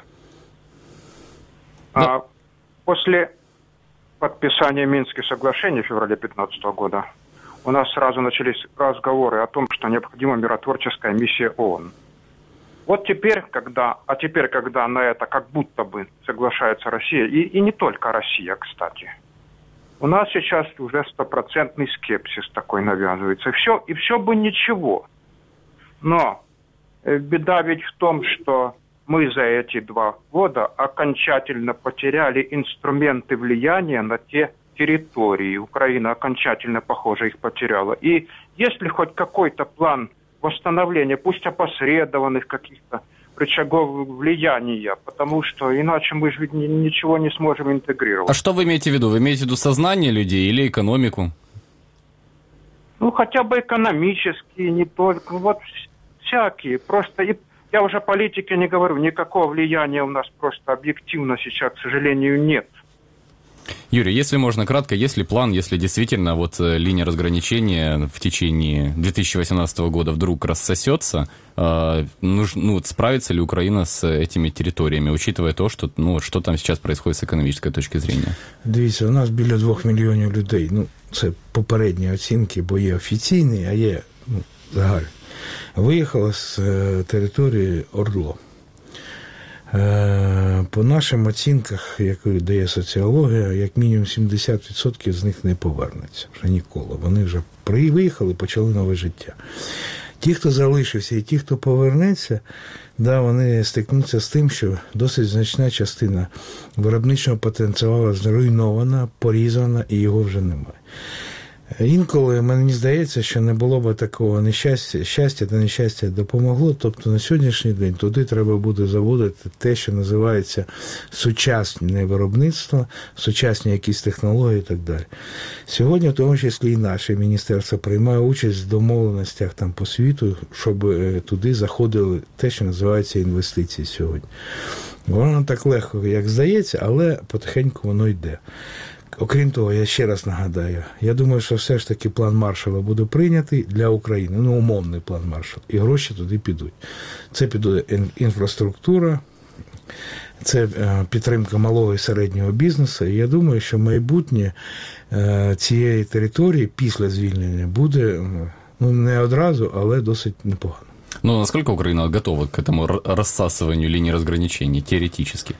Да. А, после подписания Минских соглашений в феврале две тысячи пятнадцатого года у нас сразу начались разговоры о том, что необходима миротворческая миссия ООН. Вот теперь, когда, а теперь, когда на это как будто бы соглашается Россия, и, и не только Россия, кстати, у нас сейчас уже стопроцентный скепсис такой навязывается. И все, и все бы ничего. Но беда ведь в том, что мы за эти два года окончательно потеряли инструменты влияния на те территории. Украина окончательно, похоже, их потеряла. И если хоть какой-то план восстановления, пусть опосредованных каких-то рычагов влияния, потому что иначе мы же ничего не сможем интегрировать. А что вы имеете в виду? Вы имеете в виду сознание людей или экономику? Ну, хотя бы экономические, не только, вот всякие. Просто, и, я уже о политике не говорю, никакого влияния у нас просто объективно сейчас, к сожалению, нет. Юрий, если можно кратко, есть ли план, если действительно вот линия разграничения в течение две тысячи восемнадцатого года вдруг рассосется, э, нужно, ну, справится ли Украина с этими территориями, учитывая то, что, ну, что там сейчас происходит с экономической точки зрения? Дивіться, у нас біля двох мільйонів людей, ну, це попередні оцінки, бо є офіційні, а є, ну, загальні. Виїхало з території ОРДЛО. По нашим оцінках, яку дає соціологія, як мінімум сімдесят відсотків з них не повернуться вже ніколи. Вони вже виїхали, почали нове життя. Ті, хто залишився і ті, хто повернеться, да, вони стикнуться з тим, що досить значна частина виробничого потенціалу зруйнована, порізана і його вже немає. Інколи мені здається, що не було б такого нещастя, щастя та нещастя допомогло, тобто на сьогоднішній день туди треба буде заводити те, що називається сучасне виробництво, сучасні якісь технології і так далі. Сьогодні, в тому числі і наше міністерство приймає участь в домовленостях там по світу, щоб туди заходили те, що називається інвестиції сьогодні. Воно так легко, як здається, але потихеньку воно йде. Окрім того, я ще раз нагадаю, я думаю, що все ж таки план Маршалла буде прийнятий для України, ну, умовний план Маршалла, і гроші туди підуть. Це піде інфраструктура, це підтримка малого і середнього бізнесу, і я думаю, що майбутнє цієї території після звільнення буде, ну, не одразу, але досить непогано. Но насколько Украина готова к этому рассасыванию линии разграничения теоретически?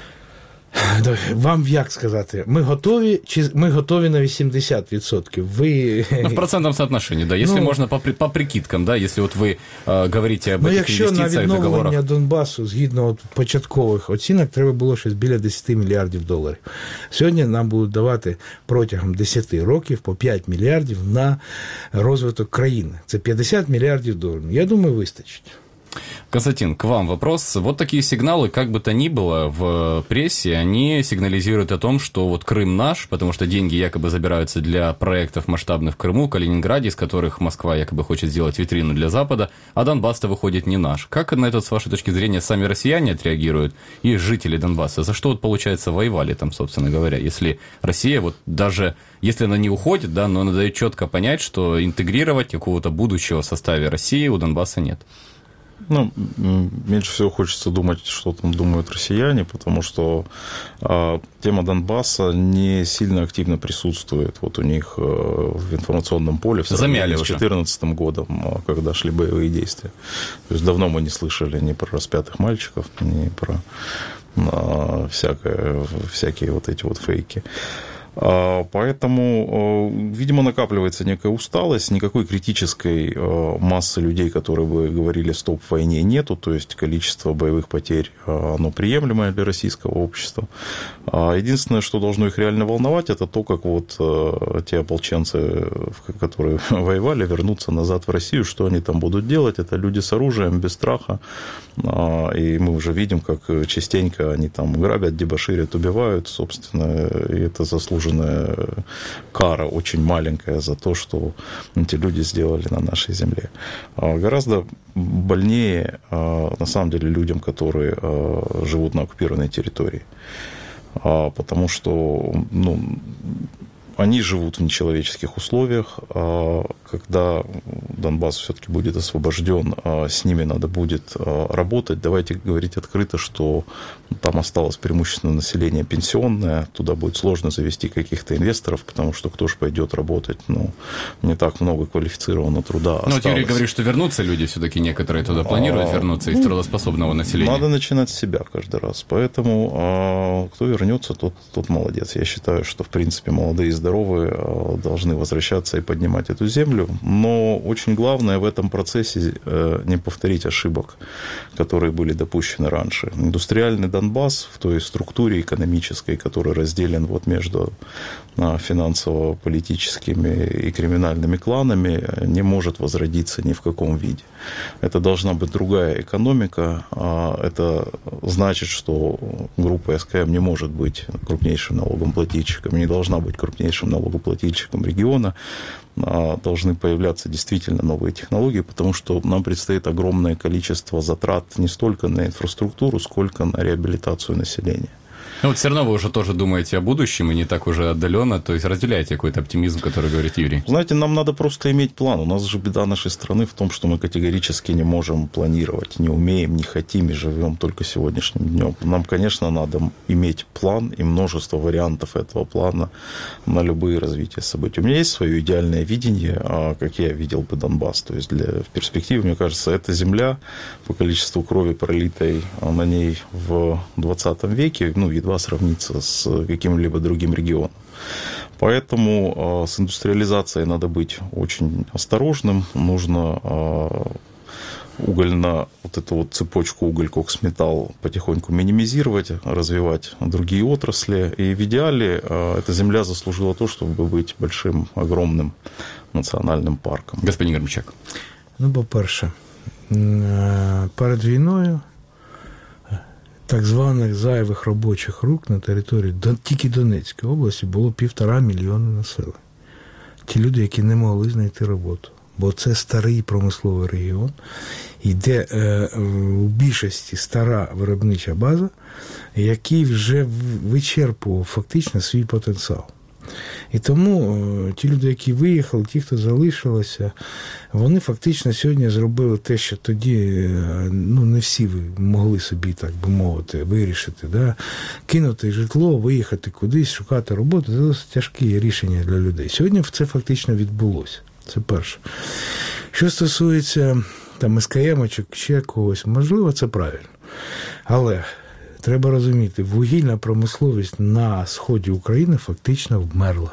Вам як сказати, ми готові, чи ми готові на вісімдесят відсотків? Ви... Ну, в процентном соотношении, да, если ну, можно по, по прикидкам, да, если вот вы э, говорите об ну, этих інвестиціях, договорах. Ну, якщо на відновлення Донбасу, згідно от початкових оцінок, треба було щось біля десять мільярдів доларів. Сьогодні нам будуть давати протягом десять років по п'ять мільярдів на розвиток країни. Це п'ятдесят мільярдів доларів. Я думаю, вистачить. Константин, к вам вопрос. Вот такие сигналы, как бы то ни было в прессе, они сигнализируют о том, что вот Крым наш, потому что деньги якобы забираются для проектов масштабных в Крыму, Калининграде, из которых Москва якобы хочет сделать витрину для Запада, а Донбасс-то выходит не наш. Как на это, с вашей точки зрения, сами россияне отреагируют и жители Донбасса? За что, вот, получается, воевали там, собственно говоря, если Россия, вот даже если она не уходит, да, но она дает четко понять, что интегрировать какого-то будущего в составе России у Донбасса нет? Ну, меньше всего хочется думать, что там думают россияне, потому что э, тема Донбасса не сильно активно присутствует вот у них э, в информационном поле в сравнении с две тысячи четырнадцатым годом, когда шли боевые действия. То есть давно мы не слышали ни про распятых мальчиков, ни про э, всякое, всякие вот эти вот фейки. Поэтому, видимо, накапливается некая усталость, никакой критической массы людей, которые бы говорили «стоп войне» нету, то есть количество боевых потерь, оно приемлемое для российского общества. Единственное, что должно их реально волновать, это то, как вот те ополченцы, которые воевали, вернутся назад в Россию, что они там будут делать. Это люди с оружием, без страха, и мы уже видим, как частенько они там грабят, дебоширят, убивают, собственно, и это заслуженно кара очень маленькая за то, что эти люди сделали на нашей земле. Гораздо больнее, на самом деле, людям, которые живут на оккупированной территории. Потому что, ну, они живут в нечеловеческих условиях. Когда Донбасс все-таки будет освобожден, с ними надо будет работать. Давайте говорить открыто, что там осталось преимущественно население пенсионное, туда будет сложно завести каких-то инвесторов, потому что кто же пойдет работать? Ну, не так много квалифицированного труда осталось. Ну, теория говорит, что вернутся люди, все-таки некоторые туда планируют вернуться из трудоспособного населения. Надо начинать с себя каждый раз. Поэтому кто вернется, тот, тот молодец. Я считаю, что, в принципе, молодые и здоровые должны возвращаться и поднимать эту землю. Но очень главное в этом процессе не повторить ошибок, которые были допущены раньше. Индустриальный Донбасс в той структуре экономической, который разделен вот между финансово-политическими и криминальными кланами, не может возродиться ни в каком виде. Это должна быть другая экономика. Это значит, что группа эс ка эм не может быть крупнейшим налогоплательщиком, не должна быть крупнейшим налогоплательщиком региона. Должны появляться действительно новые технологии, потому что нам предстоит огромное количество затрат не столько на инфраструктуру, сколько на реабилитацию населения. Ну, вот все равно вы уже тоже думаете о будущем и не так уже отдаленно, то есть разделяете какой-то оптимизм, который говорит Юрий. Знаете, нам надо просто иметь план. У нас же беда нашей страны в том, что мы категорически не можем планировать, не умеем, не хотим и живем только сегодняшним днем. Нам, конечно, надо иметь план и множество вариантов этого плана на любые развития событий. У меня есть свое идеальное видение, как я видел бы Донбасс. То есть для, в перспективе, мне кажется, эта земля по количеству крови, пролитой на ней в двадцатом веке, ну, едва сравниться с каким-либо другим регионом. Поэтому с индустриализацией надо быть очень осторожным. Нужно угольно, вот эту вот цепочку уголь-кокс-металл потихоньку минимизировать, развивать другие отрасли. И в идеале эта земля заслужила то, чтобы быть большим, огромным национальным парком. Господин Громчак. Ну, по-перше, перед війною так званих зайвих робочих рук на території тільки Донецької області було півтора мільйона населення. Ті люди, які не могли знайти роботу. Бо це старий промисловий регіон, і де е, у більшості стара виробнича база, який вже вичерпував фактично свій потенціал. І тому е, ті люди, які виїхали, ті, хто залишилися, вони фактично сьогодні зробили те, що тоді е, ну, не всі ви могли собі, так би мовити, вирішити. Да? Кинути житло, виїхати кудись, шукати роботу – це досить тяжкі рішення для людей. Сьогодні це фактично відбулося. Це перше. Що стосується там ес ка емочок, ще когось. Можливо, це правильно. Але треба розуміти, вугільна промисловість на сході України фактично вмерла.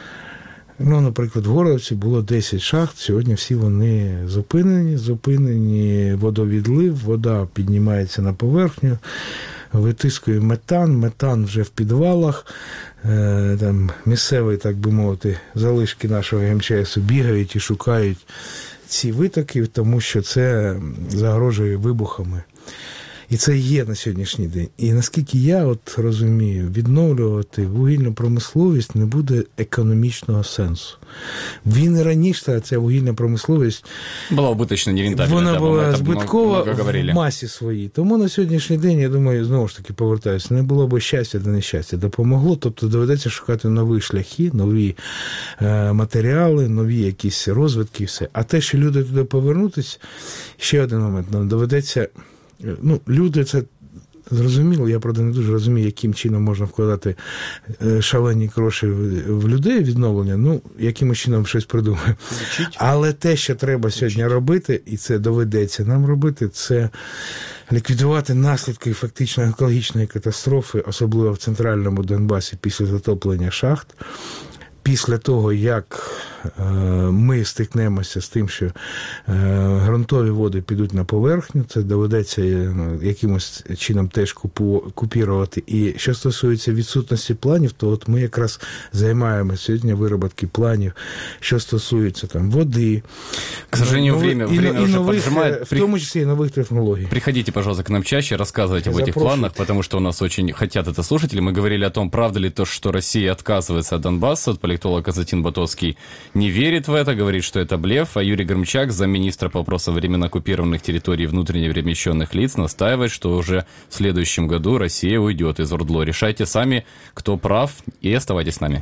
Ну, наприклад, в Горлівці було десять шахт, сьогодні всі вони зупинені, зупинені водовідлив, вода піднімається на поверхню, витискує метан, метан вже в підвалах, е, там місцеві, так би мовити, залишки нашого ем че есу бігають і шукають ці витоки, тому що це загрожує вибухами. І це є на сьогоднішній день. І наскільки я от розумію, відновлювати вугільну промисловість не буде економічного сенсу. Він і раніше, ця вугільна промисловість була убиточна, нерентабельна. Вона да, була збиткова в масі своїй. Тому на сьогоднішній день, я думаю, знову ж таки повертаюся, не було б щастя, де нещастя допомогло. Тобто доведеться шукати нові шляхи, нові е, матеріали, нові якісь розвитки і все. А те, що люди туди повернутися, ще один момент, нам доведеться. Ну, люди, це зрозуміло, я, правда, не дуже розумію, яким чином можна вкладати шалені гроші в людей, відновлення, ну, якимось чином щось придумаю. Але те, що треба сьогодні робити, і це доведеться нам робити, це ліквідувати наслідки фактично екологічної катастрофи, особливо в центральному Донбасі після затоплення шахт. Після того, як е, ми стикнемося з тим, що е, ґрунтові води підуть на поверхню, це доведеться е, якимось чином теж купу, купірувати. І що стосується відсутності планів, то от ми якраз займаємося сьогодні виробітки планів, що стосується там води. К сожалению, нови, время, и, время и уже новых, поджимает. В том числе и новых технологий. Приходите, пожалуйста, к нам чаще, рассказывайте об этих планах, потому что у нас очень хотят это слушатели. Мы говорили о том, правда ли то, что Россия отказывается от Донбасса. Политолог Константин Ботовский не верит в это, говорит, что это блеф, а Юрий Громчак, замминистра по вопросам временно оккупированных территорий и внутренне перемещенных лиц, настаивает, что уже в следующем году Россия уйдет из ОРДЛО. Решайте сами, кто прав, и оставайтесь с нами.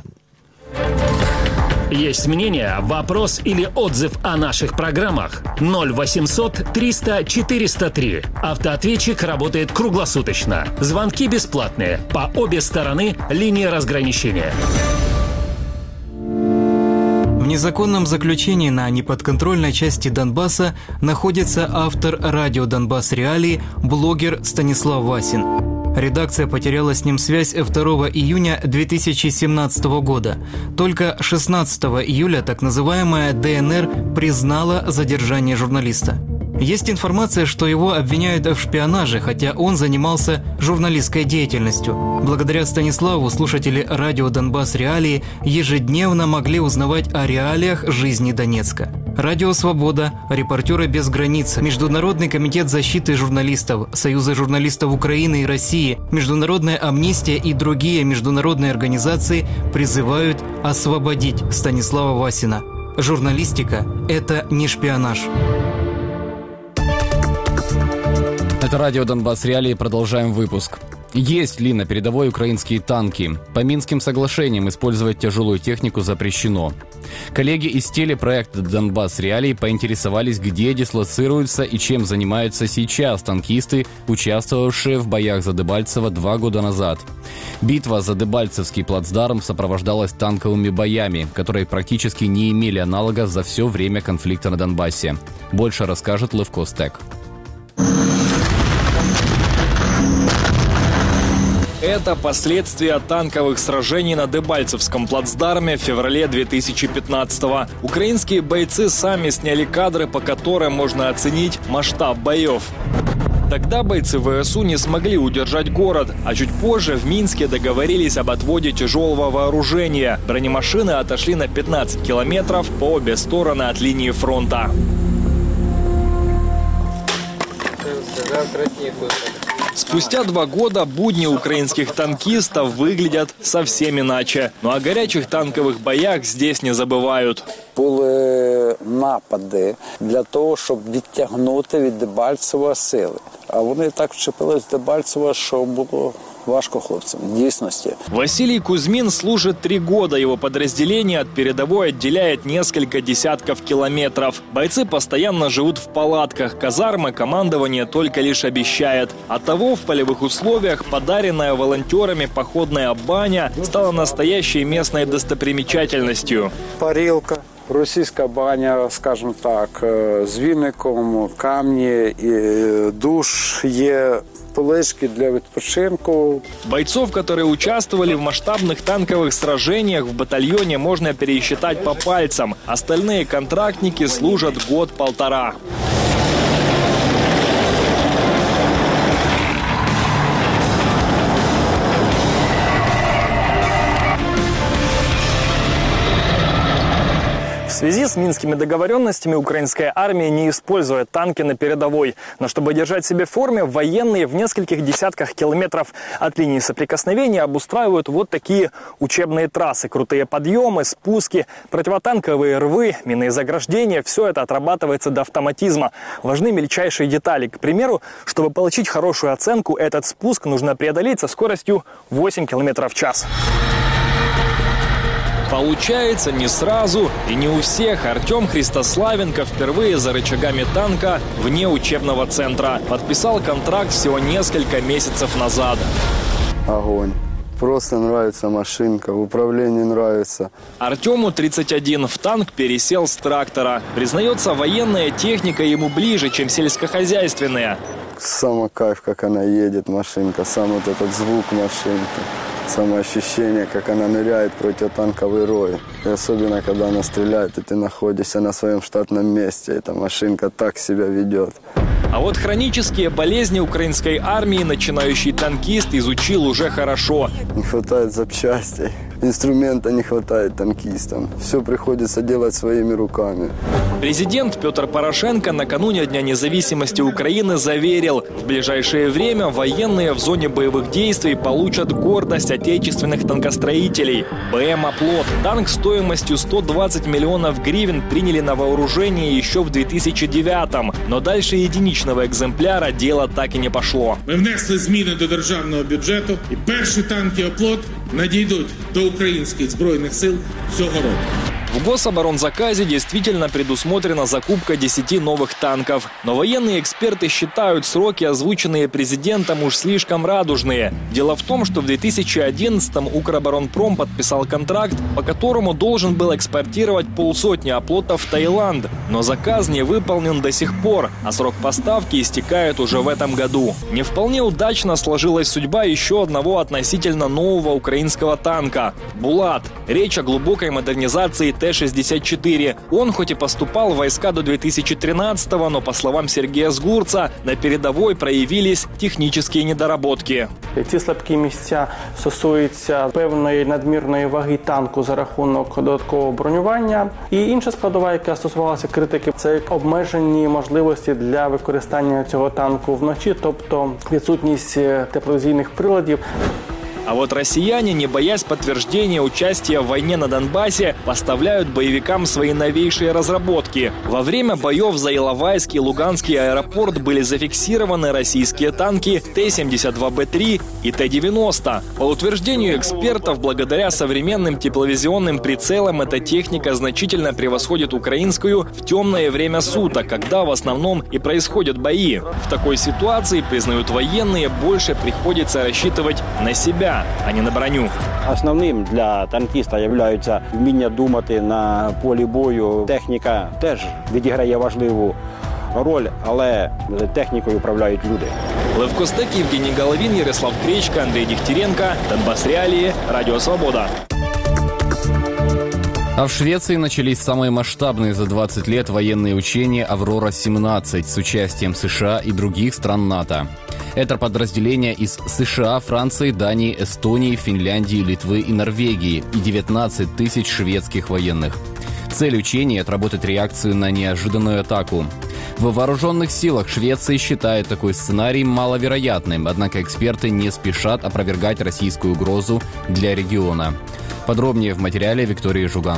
Есть мнение, вопрос или отзыв о наших программах? ноль восемьсот триста четыреста три. Автоответчик работает круглосуточно. Звонки бесплатные. По обе стороны линии разграничения. В незаконном заключении на неподконтрольной части Донбасса находится автор радио «Донбасс Реалии», блогер Станислав Васин. Редакция потеряла с ним связь второго июня две тысячи семнадцатого года. Только шестнадцатого июля так называемая дэ эн эр признала задержание журналиста. Есть информация, что его обвиняют в шпионаже, хотя он занимался журналистской деятельностью. Благодаря Станиславу слушатели радио «Донбасс Реалии» ежедневно могли узнавать о реалиях жизни Донецка. Радио «Свобода», «Репортеры без границ», Международный комитет защиты журналистов, Союзы журналистов Украины и России, Международная амнистия и другие международные организации призывают освободить Станислава Васина. Журналистика – это не шпионаж. Это радио «Донбасс Реалии». Продолжаем выпуск. Есть ли на передовой украинские танки? По Минским соглашениям использовать тяжелую технику запрещено. Коллеги из телепроекта «Донбасс Реалии» поинтересовались, где дислоцируются и чем занимаются сейчас танкисты, участвовавшие в боях за Дебальцево два года назад. Битва за Дебальцевский плацдарм сопровождалась танковыми боями, которые практически не имели аналога за все время конфликта на Донбассе. Больше расскажет Левко Стек. Это последствия танковых сражений на Дебальцевском плацдарме в феврале две тысячи пятнадцатого. Украинские бойцы сами сняли кадры, по которым можно оценить масштаб боев. Тогда бойцы вэ эс у не смогли удержать город, а чуть позже в Минске договорились об отводе тяжелого вооружения. Бронемашины отошли на пятнадцать километров по обе стороны от линии фронта. Спустя два года будни украинских танкистов выглядят совсем иначе. Но о горячих танковых боях здесь не забывают. Були напади для того, щоб відтягнути від Дебальцева сили. А вони так вчепились в Дебальцево, що було важко хлопцам, в дійсності. Василий Кузьмин служит три года. Его подразделение от передовой отделяет несколько десятков километров. Бойцы постоянно живут в палатках. Казармы командование только лишь обещает. Оттого в полевых условиях подаренная волонтерами походная баня стала настоящей местной достопримечательностью. Парилка, російська баня, скажімо так, з віником, камні, і душ є, полички для відпочинку. Бойцов, которые участвовали в масштабных танковых сражениях в батальоне, можно пересчитать по пальцам. Остальные контрактники служат год-полтора. В связи с минскими договоренностями украинская армия не использует танки на передовой. Но чтобы держать себя в форме, военные в нескольких десятках километров от линии соприкосновения обустраивают вот такие учебные трассы. Крутые подъемы, спуски, противотанковые рвы, минные заграждения. Все это отрабатывается до автоматизма. Важны мельчайшие детали. К примеру, чтобы получить хорошую оценку, этот спуск нужно преодолеть со скоростью восемь километров в час. Получается не сразу и не у всех. Артем Христославенко впервые за рычагами танка вне учебного центра. Подписал контракт всего несколько месяцев назад. Огонь. Просто нравится машинка, в управлении нравится. Артему тридцать один. В танк пересел с трактора. Признается, военная техника ему ближе, чем сельскохозяйственная. Сам кайф, как она едет, машинка. Сам вот этот звук машинки. Самое ощущение, как она ныряет противотанковый рой. И особенно, когда она стреляет, и ты находишься на своем штатном месте. Эта машинка так себя ведет. А вот хронические болезни украинской армии начинающий танкист изучил уже хорошо. Не хватает запчастей, инструмента не хватает танкистам. Все приходится делать своими руками. Президент Петр Порошенко накануне Дня независимости Украины заверил, в ближайшее время военные в зоне боевых действий получат гордость отечественных танкостроителей. БМ «Оплот». Танк стоимостью сто двадцать миллионов гривен приняли на вооружение еще в две тысячи девятом. Но дальше единичного экземпляра дело так и не пошло. Ми внесли зміни до державного бюджету, і перші танки «Оплот» надійдуть до українських збройних сил цього року. В гособоронзаказе действительно предусмотрена закупка десяти новых танков. Но военные эксперты считают сроки, озвученные президентом, уж слишком радужные. Дело в том, что в две тысячи одиннадцатом Укроборонпром подписал контракт, по которому должен был экспортировать полсотни оплотов в Таиланд. Но заказ не выполнен до сих пор, а срок поставки истекает уже в этом году. Не вполне удачно сложилась судьба еще одного относительно нового украинского танка – «Булат». Речь о глубокой модернизации Т шестьдесят четыре. Он хоть и поступал в войска до две тысячи тринадцатого, но, по словам Сергея Сгурца, на передовой проявились технические недоработки. Ці слабкі місця стосуються певної надмірної ваги танку за рахунок додаткового бронювання. І інша складова, яка стосувалася критики, це обмежені можливості для використання цього танку вночі, тобто відсутність тепловізійних приладів. А вот россияне, не боясь подтверждения участия в войне на Донбассе, поставляют боевикам свои новейшие разработки. Во время боев за Иловайский и Луганский аэропорт были зафиксированы российские танки Т семьдесят два Б три и Т девяносто. По утверждению экспертов, благодаря современным тепловизионным прицелам эта техника значительно превосходит украинскую в темное время суток, когда в основном и происходят бои. В такой ситуации, признают военные, больше приходится рассчитывать на себя, а не на броню. Основним для танкіста є вміння думати на полі бою. Техніка теж відіграє важливу роль, але технікою управляють люди. Лев Костек, Евгений Головин, Ярослав Кречко, Андрей Дегтяренко. Донбасс Реалии. Радио Свобода. А в Швеции начались самые масштабные за двадцать лет военные учения «Аврора-семнадцать» с участием США и других стран НАТО. Это подразделения из США, Франции, Дании, Эстонии, Финляндии, Литвы и Норвегии и девятнадцать тысяч шведских военных. Цель учений – отработать реакцию на неожиданную атаку. В вооруженных силах Швеции считают такой сценарий маловероятным, однако эксперты не спешат опровергать российскую угрозу для региона. Подробнее в материале Виктории Жуган.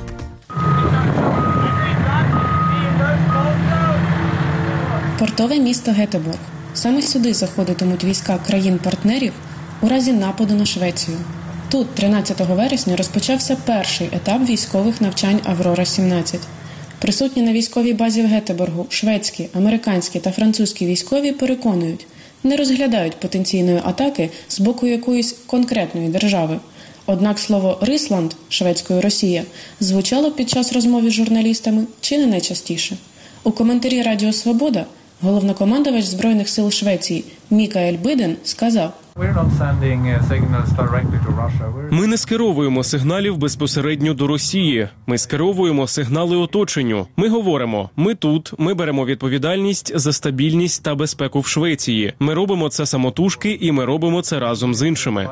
Портове місто Гетеборг. Саме сюди заходитимуть війська країн-партнерів у разі нападу на Швецію. Тут тринадцятого вересня розпочався перший етап військових навчань «Аврора-сімнадцять». Присутні на військовій базі в Гетеборгу шведські, американські та французькі військові переконують, не розглядають потенційної атаки з боку якоїсь конкретної держави, Однак слово «Рисланд» шведською «Росія» звучало під час розмови з журналістами чи не найчастіше. У коментарі Радіо Свобода головнокомандувач Збройних сил Швеції Мікаель Биден сказав: Ми не скеровуємо сигналів безпосередньо до Росії. Ми скеровуємо сигнали оточенню. Ми говоримо, ми тут, ми беремо відповідальність за стабільність та безпеку в Швеції. Ми робимо це самотужки і ми робимо це разом з іншими.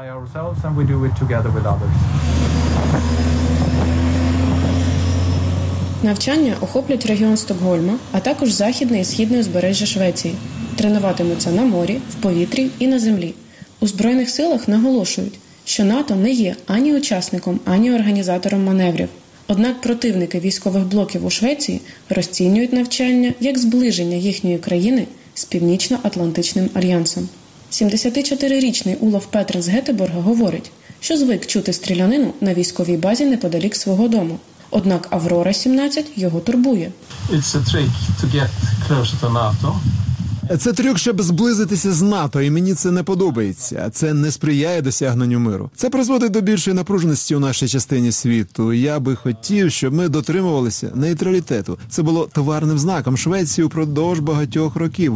Навчання охоплять регіон Стокгольма, а також західне і східне узбережжя Швеції. Тренуватимуться на морі, в повітрі і на землі. У Збройних силах наголошують, що НАТО не є ані учасником, ані організатором маневрів. Однак противники військових блоків у Швеції розцінюють навчання як зближення їхньої країни з Північно-Атлантичним альянсом. сімдесятичотирирічний Улов Петрен з Гетеборга говорить, що звик чути стрілянину на військовій базі неподалік свого дому. Однак Аврора сімнадцять його турбує. Це трюк, щоб зблизитися з НАТО, і мені це не подобається. Це не сприяє досягненню миру. Це призводить до більшої напруженості у нашій частині світу. Я би хотів, щоб ми дотримувалися нейтралітету. Це було товарним знаком Швеції упродовж багатьох років.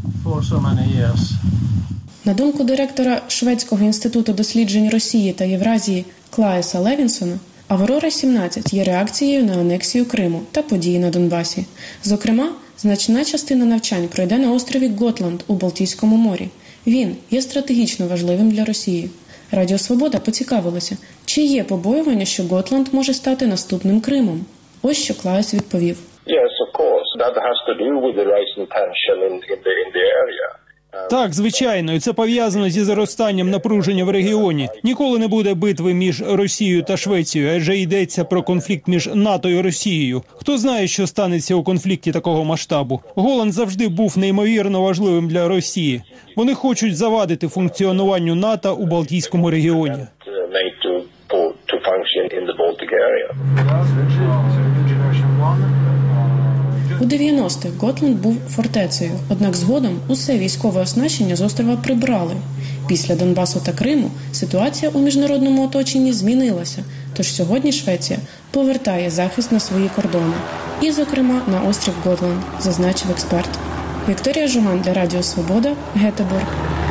На думку директора Шведського інституту досліджень Росії та Євразії Клаеса Левінсона, Аврора сімнадцять є реакцією на анексію Криму та події на Донбасі. Зокрема, значна частина навчань пройде на острові Готланд у Балтійському морі. Він є стратегічно важливим для Росії. Радіо Свобода поцікавилося, чи є побоювання, що Готланд може стати наступним Кримом. Ось що Клаес відповів. Yes, of course. That has to do with the rising tension in, in the in the area. Так, звичайно, і це пов'язано зі зростанням напруження в регіоні. Ніколи не буде битви між Росією та Швецією, адже йдеться про конфлікт між НАТО і Росією. Хто знає, що станеться у конфлікті такого масштабу? Голланд завжди був неймовірно важливим для Росії. Вони хочуть завадити функціонуванню НАТО у Балтійському регіоні. У дев'яностих Готланд був фортецею, однак згодом усе військове оснащення з острова прибрали. Після Донбасу та Криму ситуація у міжнародному оточенні змінилася, тож сьогодні Швеція повертає захист на свої кордони. І, зокрема, на острів Готланд, зазначив експерт. Вікторія Жуган для Радіо Свобода, Гетеборг.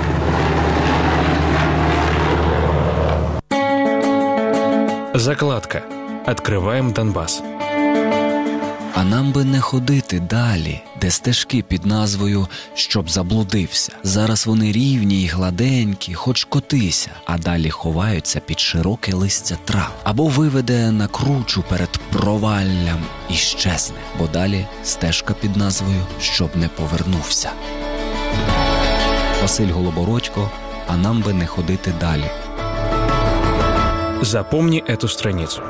Закладка. Открываем Донбасс. А нам би не ходити далі, де стежки під назвою «Щоб заблудився». Зараз вони рівні й гладенькі, хоч котися, а далі ховаються під широке листя трав. Або виведе на кручу перед проваллям і щезне, бо далі стежка під назвою «Щоб не повернувся». Василь Голобородько, а нам би не ходити далі. Запомни эту страницу.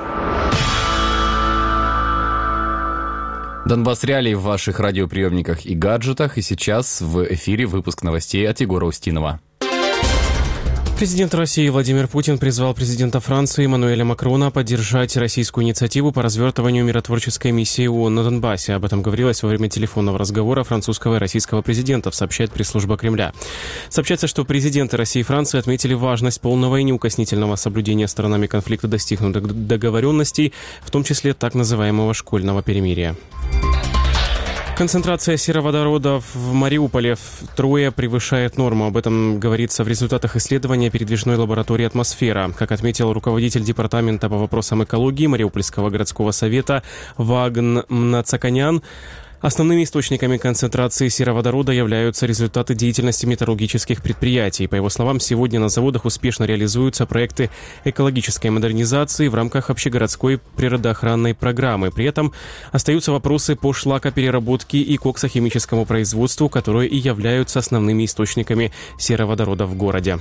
Донбасс Реалии в ваших радиоприемниках и гаджетах. И сейчас в эфире выпуск новостей от Егора Устинова. Президент России Владимир Путин призвал президента Франции Эммануэля Макрона поддержать российскую инициативу по развертыванию миротворческой миссии ООН на Донбассе. Об этом говорилось во время телефонного разговора французского и российского президентов, сообщает пресс-служба Кремля. Сообщается, что президенты России и Франции отметили важность полного и неукоснительного соблюдения сторонами конфликта достигнутых договоренностей, в том числе так называемого школьного перемирия. Концентрация сероводорода в Мариуполе втрое превышает норму. Об этом говорится в результатах исследования передвижной лаборатории «Атмосфера». Как отметил руководитель департамента по вопросам экологии Мариупольского городского совета Вагн Мнацаканян, основными источниками концентрации сероводорода являются результаты деятельности металлургических предприятий. По его словам, сегодня на заводах успешно реализуются проекты экологической модернизации в рамках общегородской природоохранной программы. При этом остаются вопросы по шлакопереработке и коксохимическому производству, которые и являются основными источниками сероводорода в городе.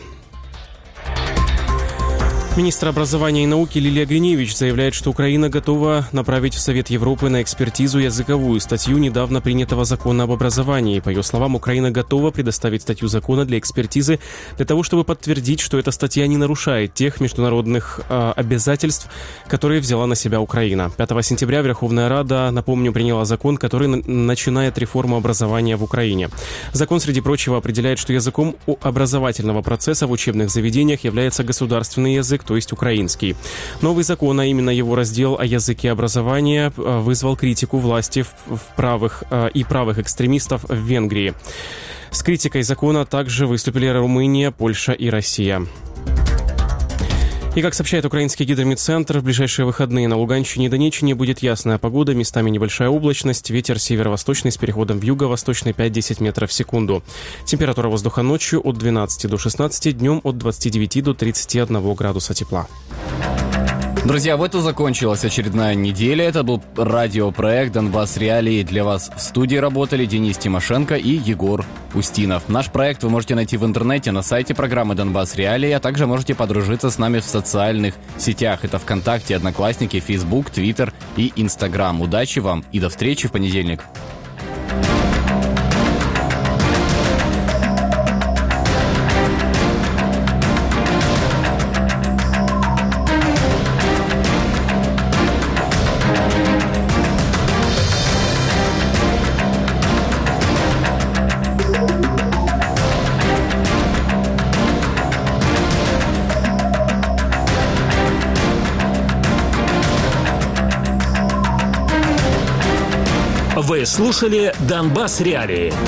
Министр образования и науки Лилия Гриневич заявляет, что Украина готова направить в Совет Европы на экспертизу языковую статью недавно принятого закона об образовании. По ее словам, Украина готова предоставить статью закона для экспертизы для того, чтобы подтвердить, что эта статья не нарушает тех международных э, обязательств, которые взяла на себя Украина. пятого сентября Верховная Рада, напомню, приняла закон, который начинает реформу образования в Украине. Закон, среди прочего, определяет, что языком образовательного процесса в учебных заведениях является государственный язык, то есть украинский. Новый закон, а именно его раздел о языке образования, вызвал критику власти в правых и правых экстремистов в Венгрии. С критикой закона также выступили Румыния, Польша и Россия. И, как сообщает украинский гидрометцентр, в ближайшие выходные на Луганщине и Донеччине будет ясная погода, местами небольшая облачность, ветер северо-восточный с переходом в юго-восточный пять-десять метров в секунду. Температура воздуха ночью от двенадцати до шестнадцати, днем от двадцати девяти до тридцати одного градуса тепла. Друзья, вот и закончилась очередная неделя. Это был радиопроект «Донбасс Реалии». Для вас в студии работали Денис Тимошенко и Егор Устинов. Наш проект вы можете найти в интернете на сайте программы «Донбасс Реалии», а также можете подружиться с нами в социальных сетях. Это ВКонтакте, Одноклассники, Фейсбук, Твиттер и Инстаграм. Удачи вам и до встречи в понедельник. Вы слушали «Донбасс Реалии».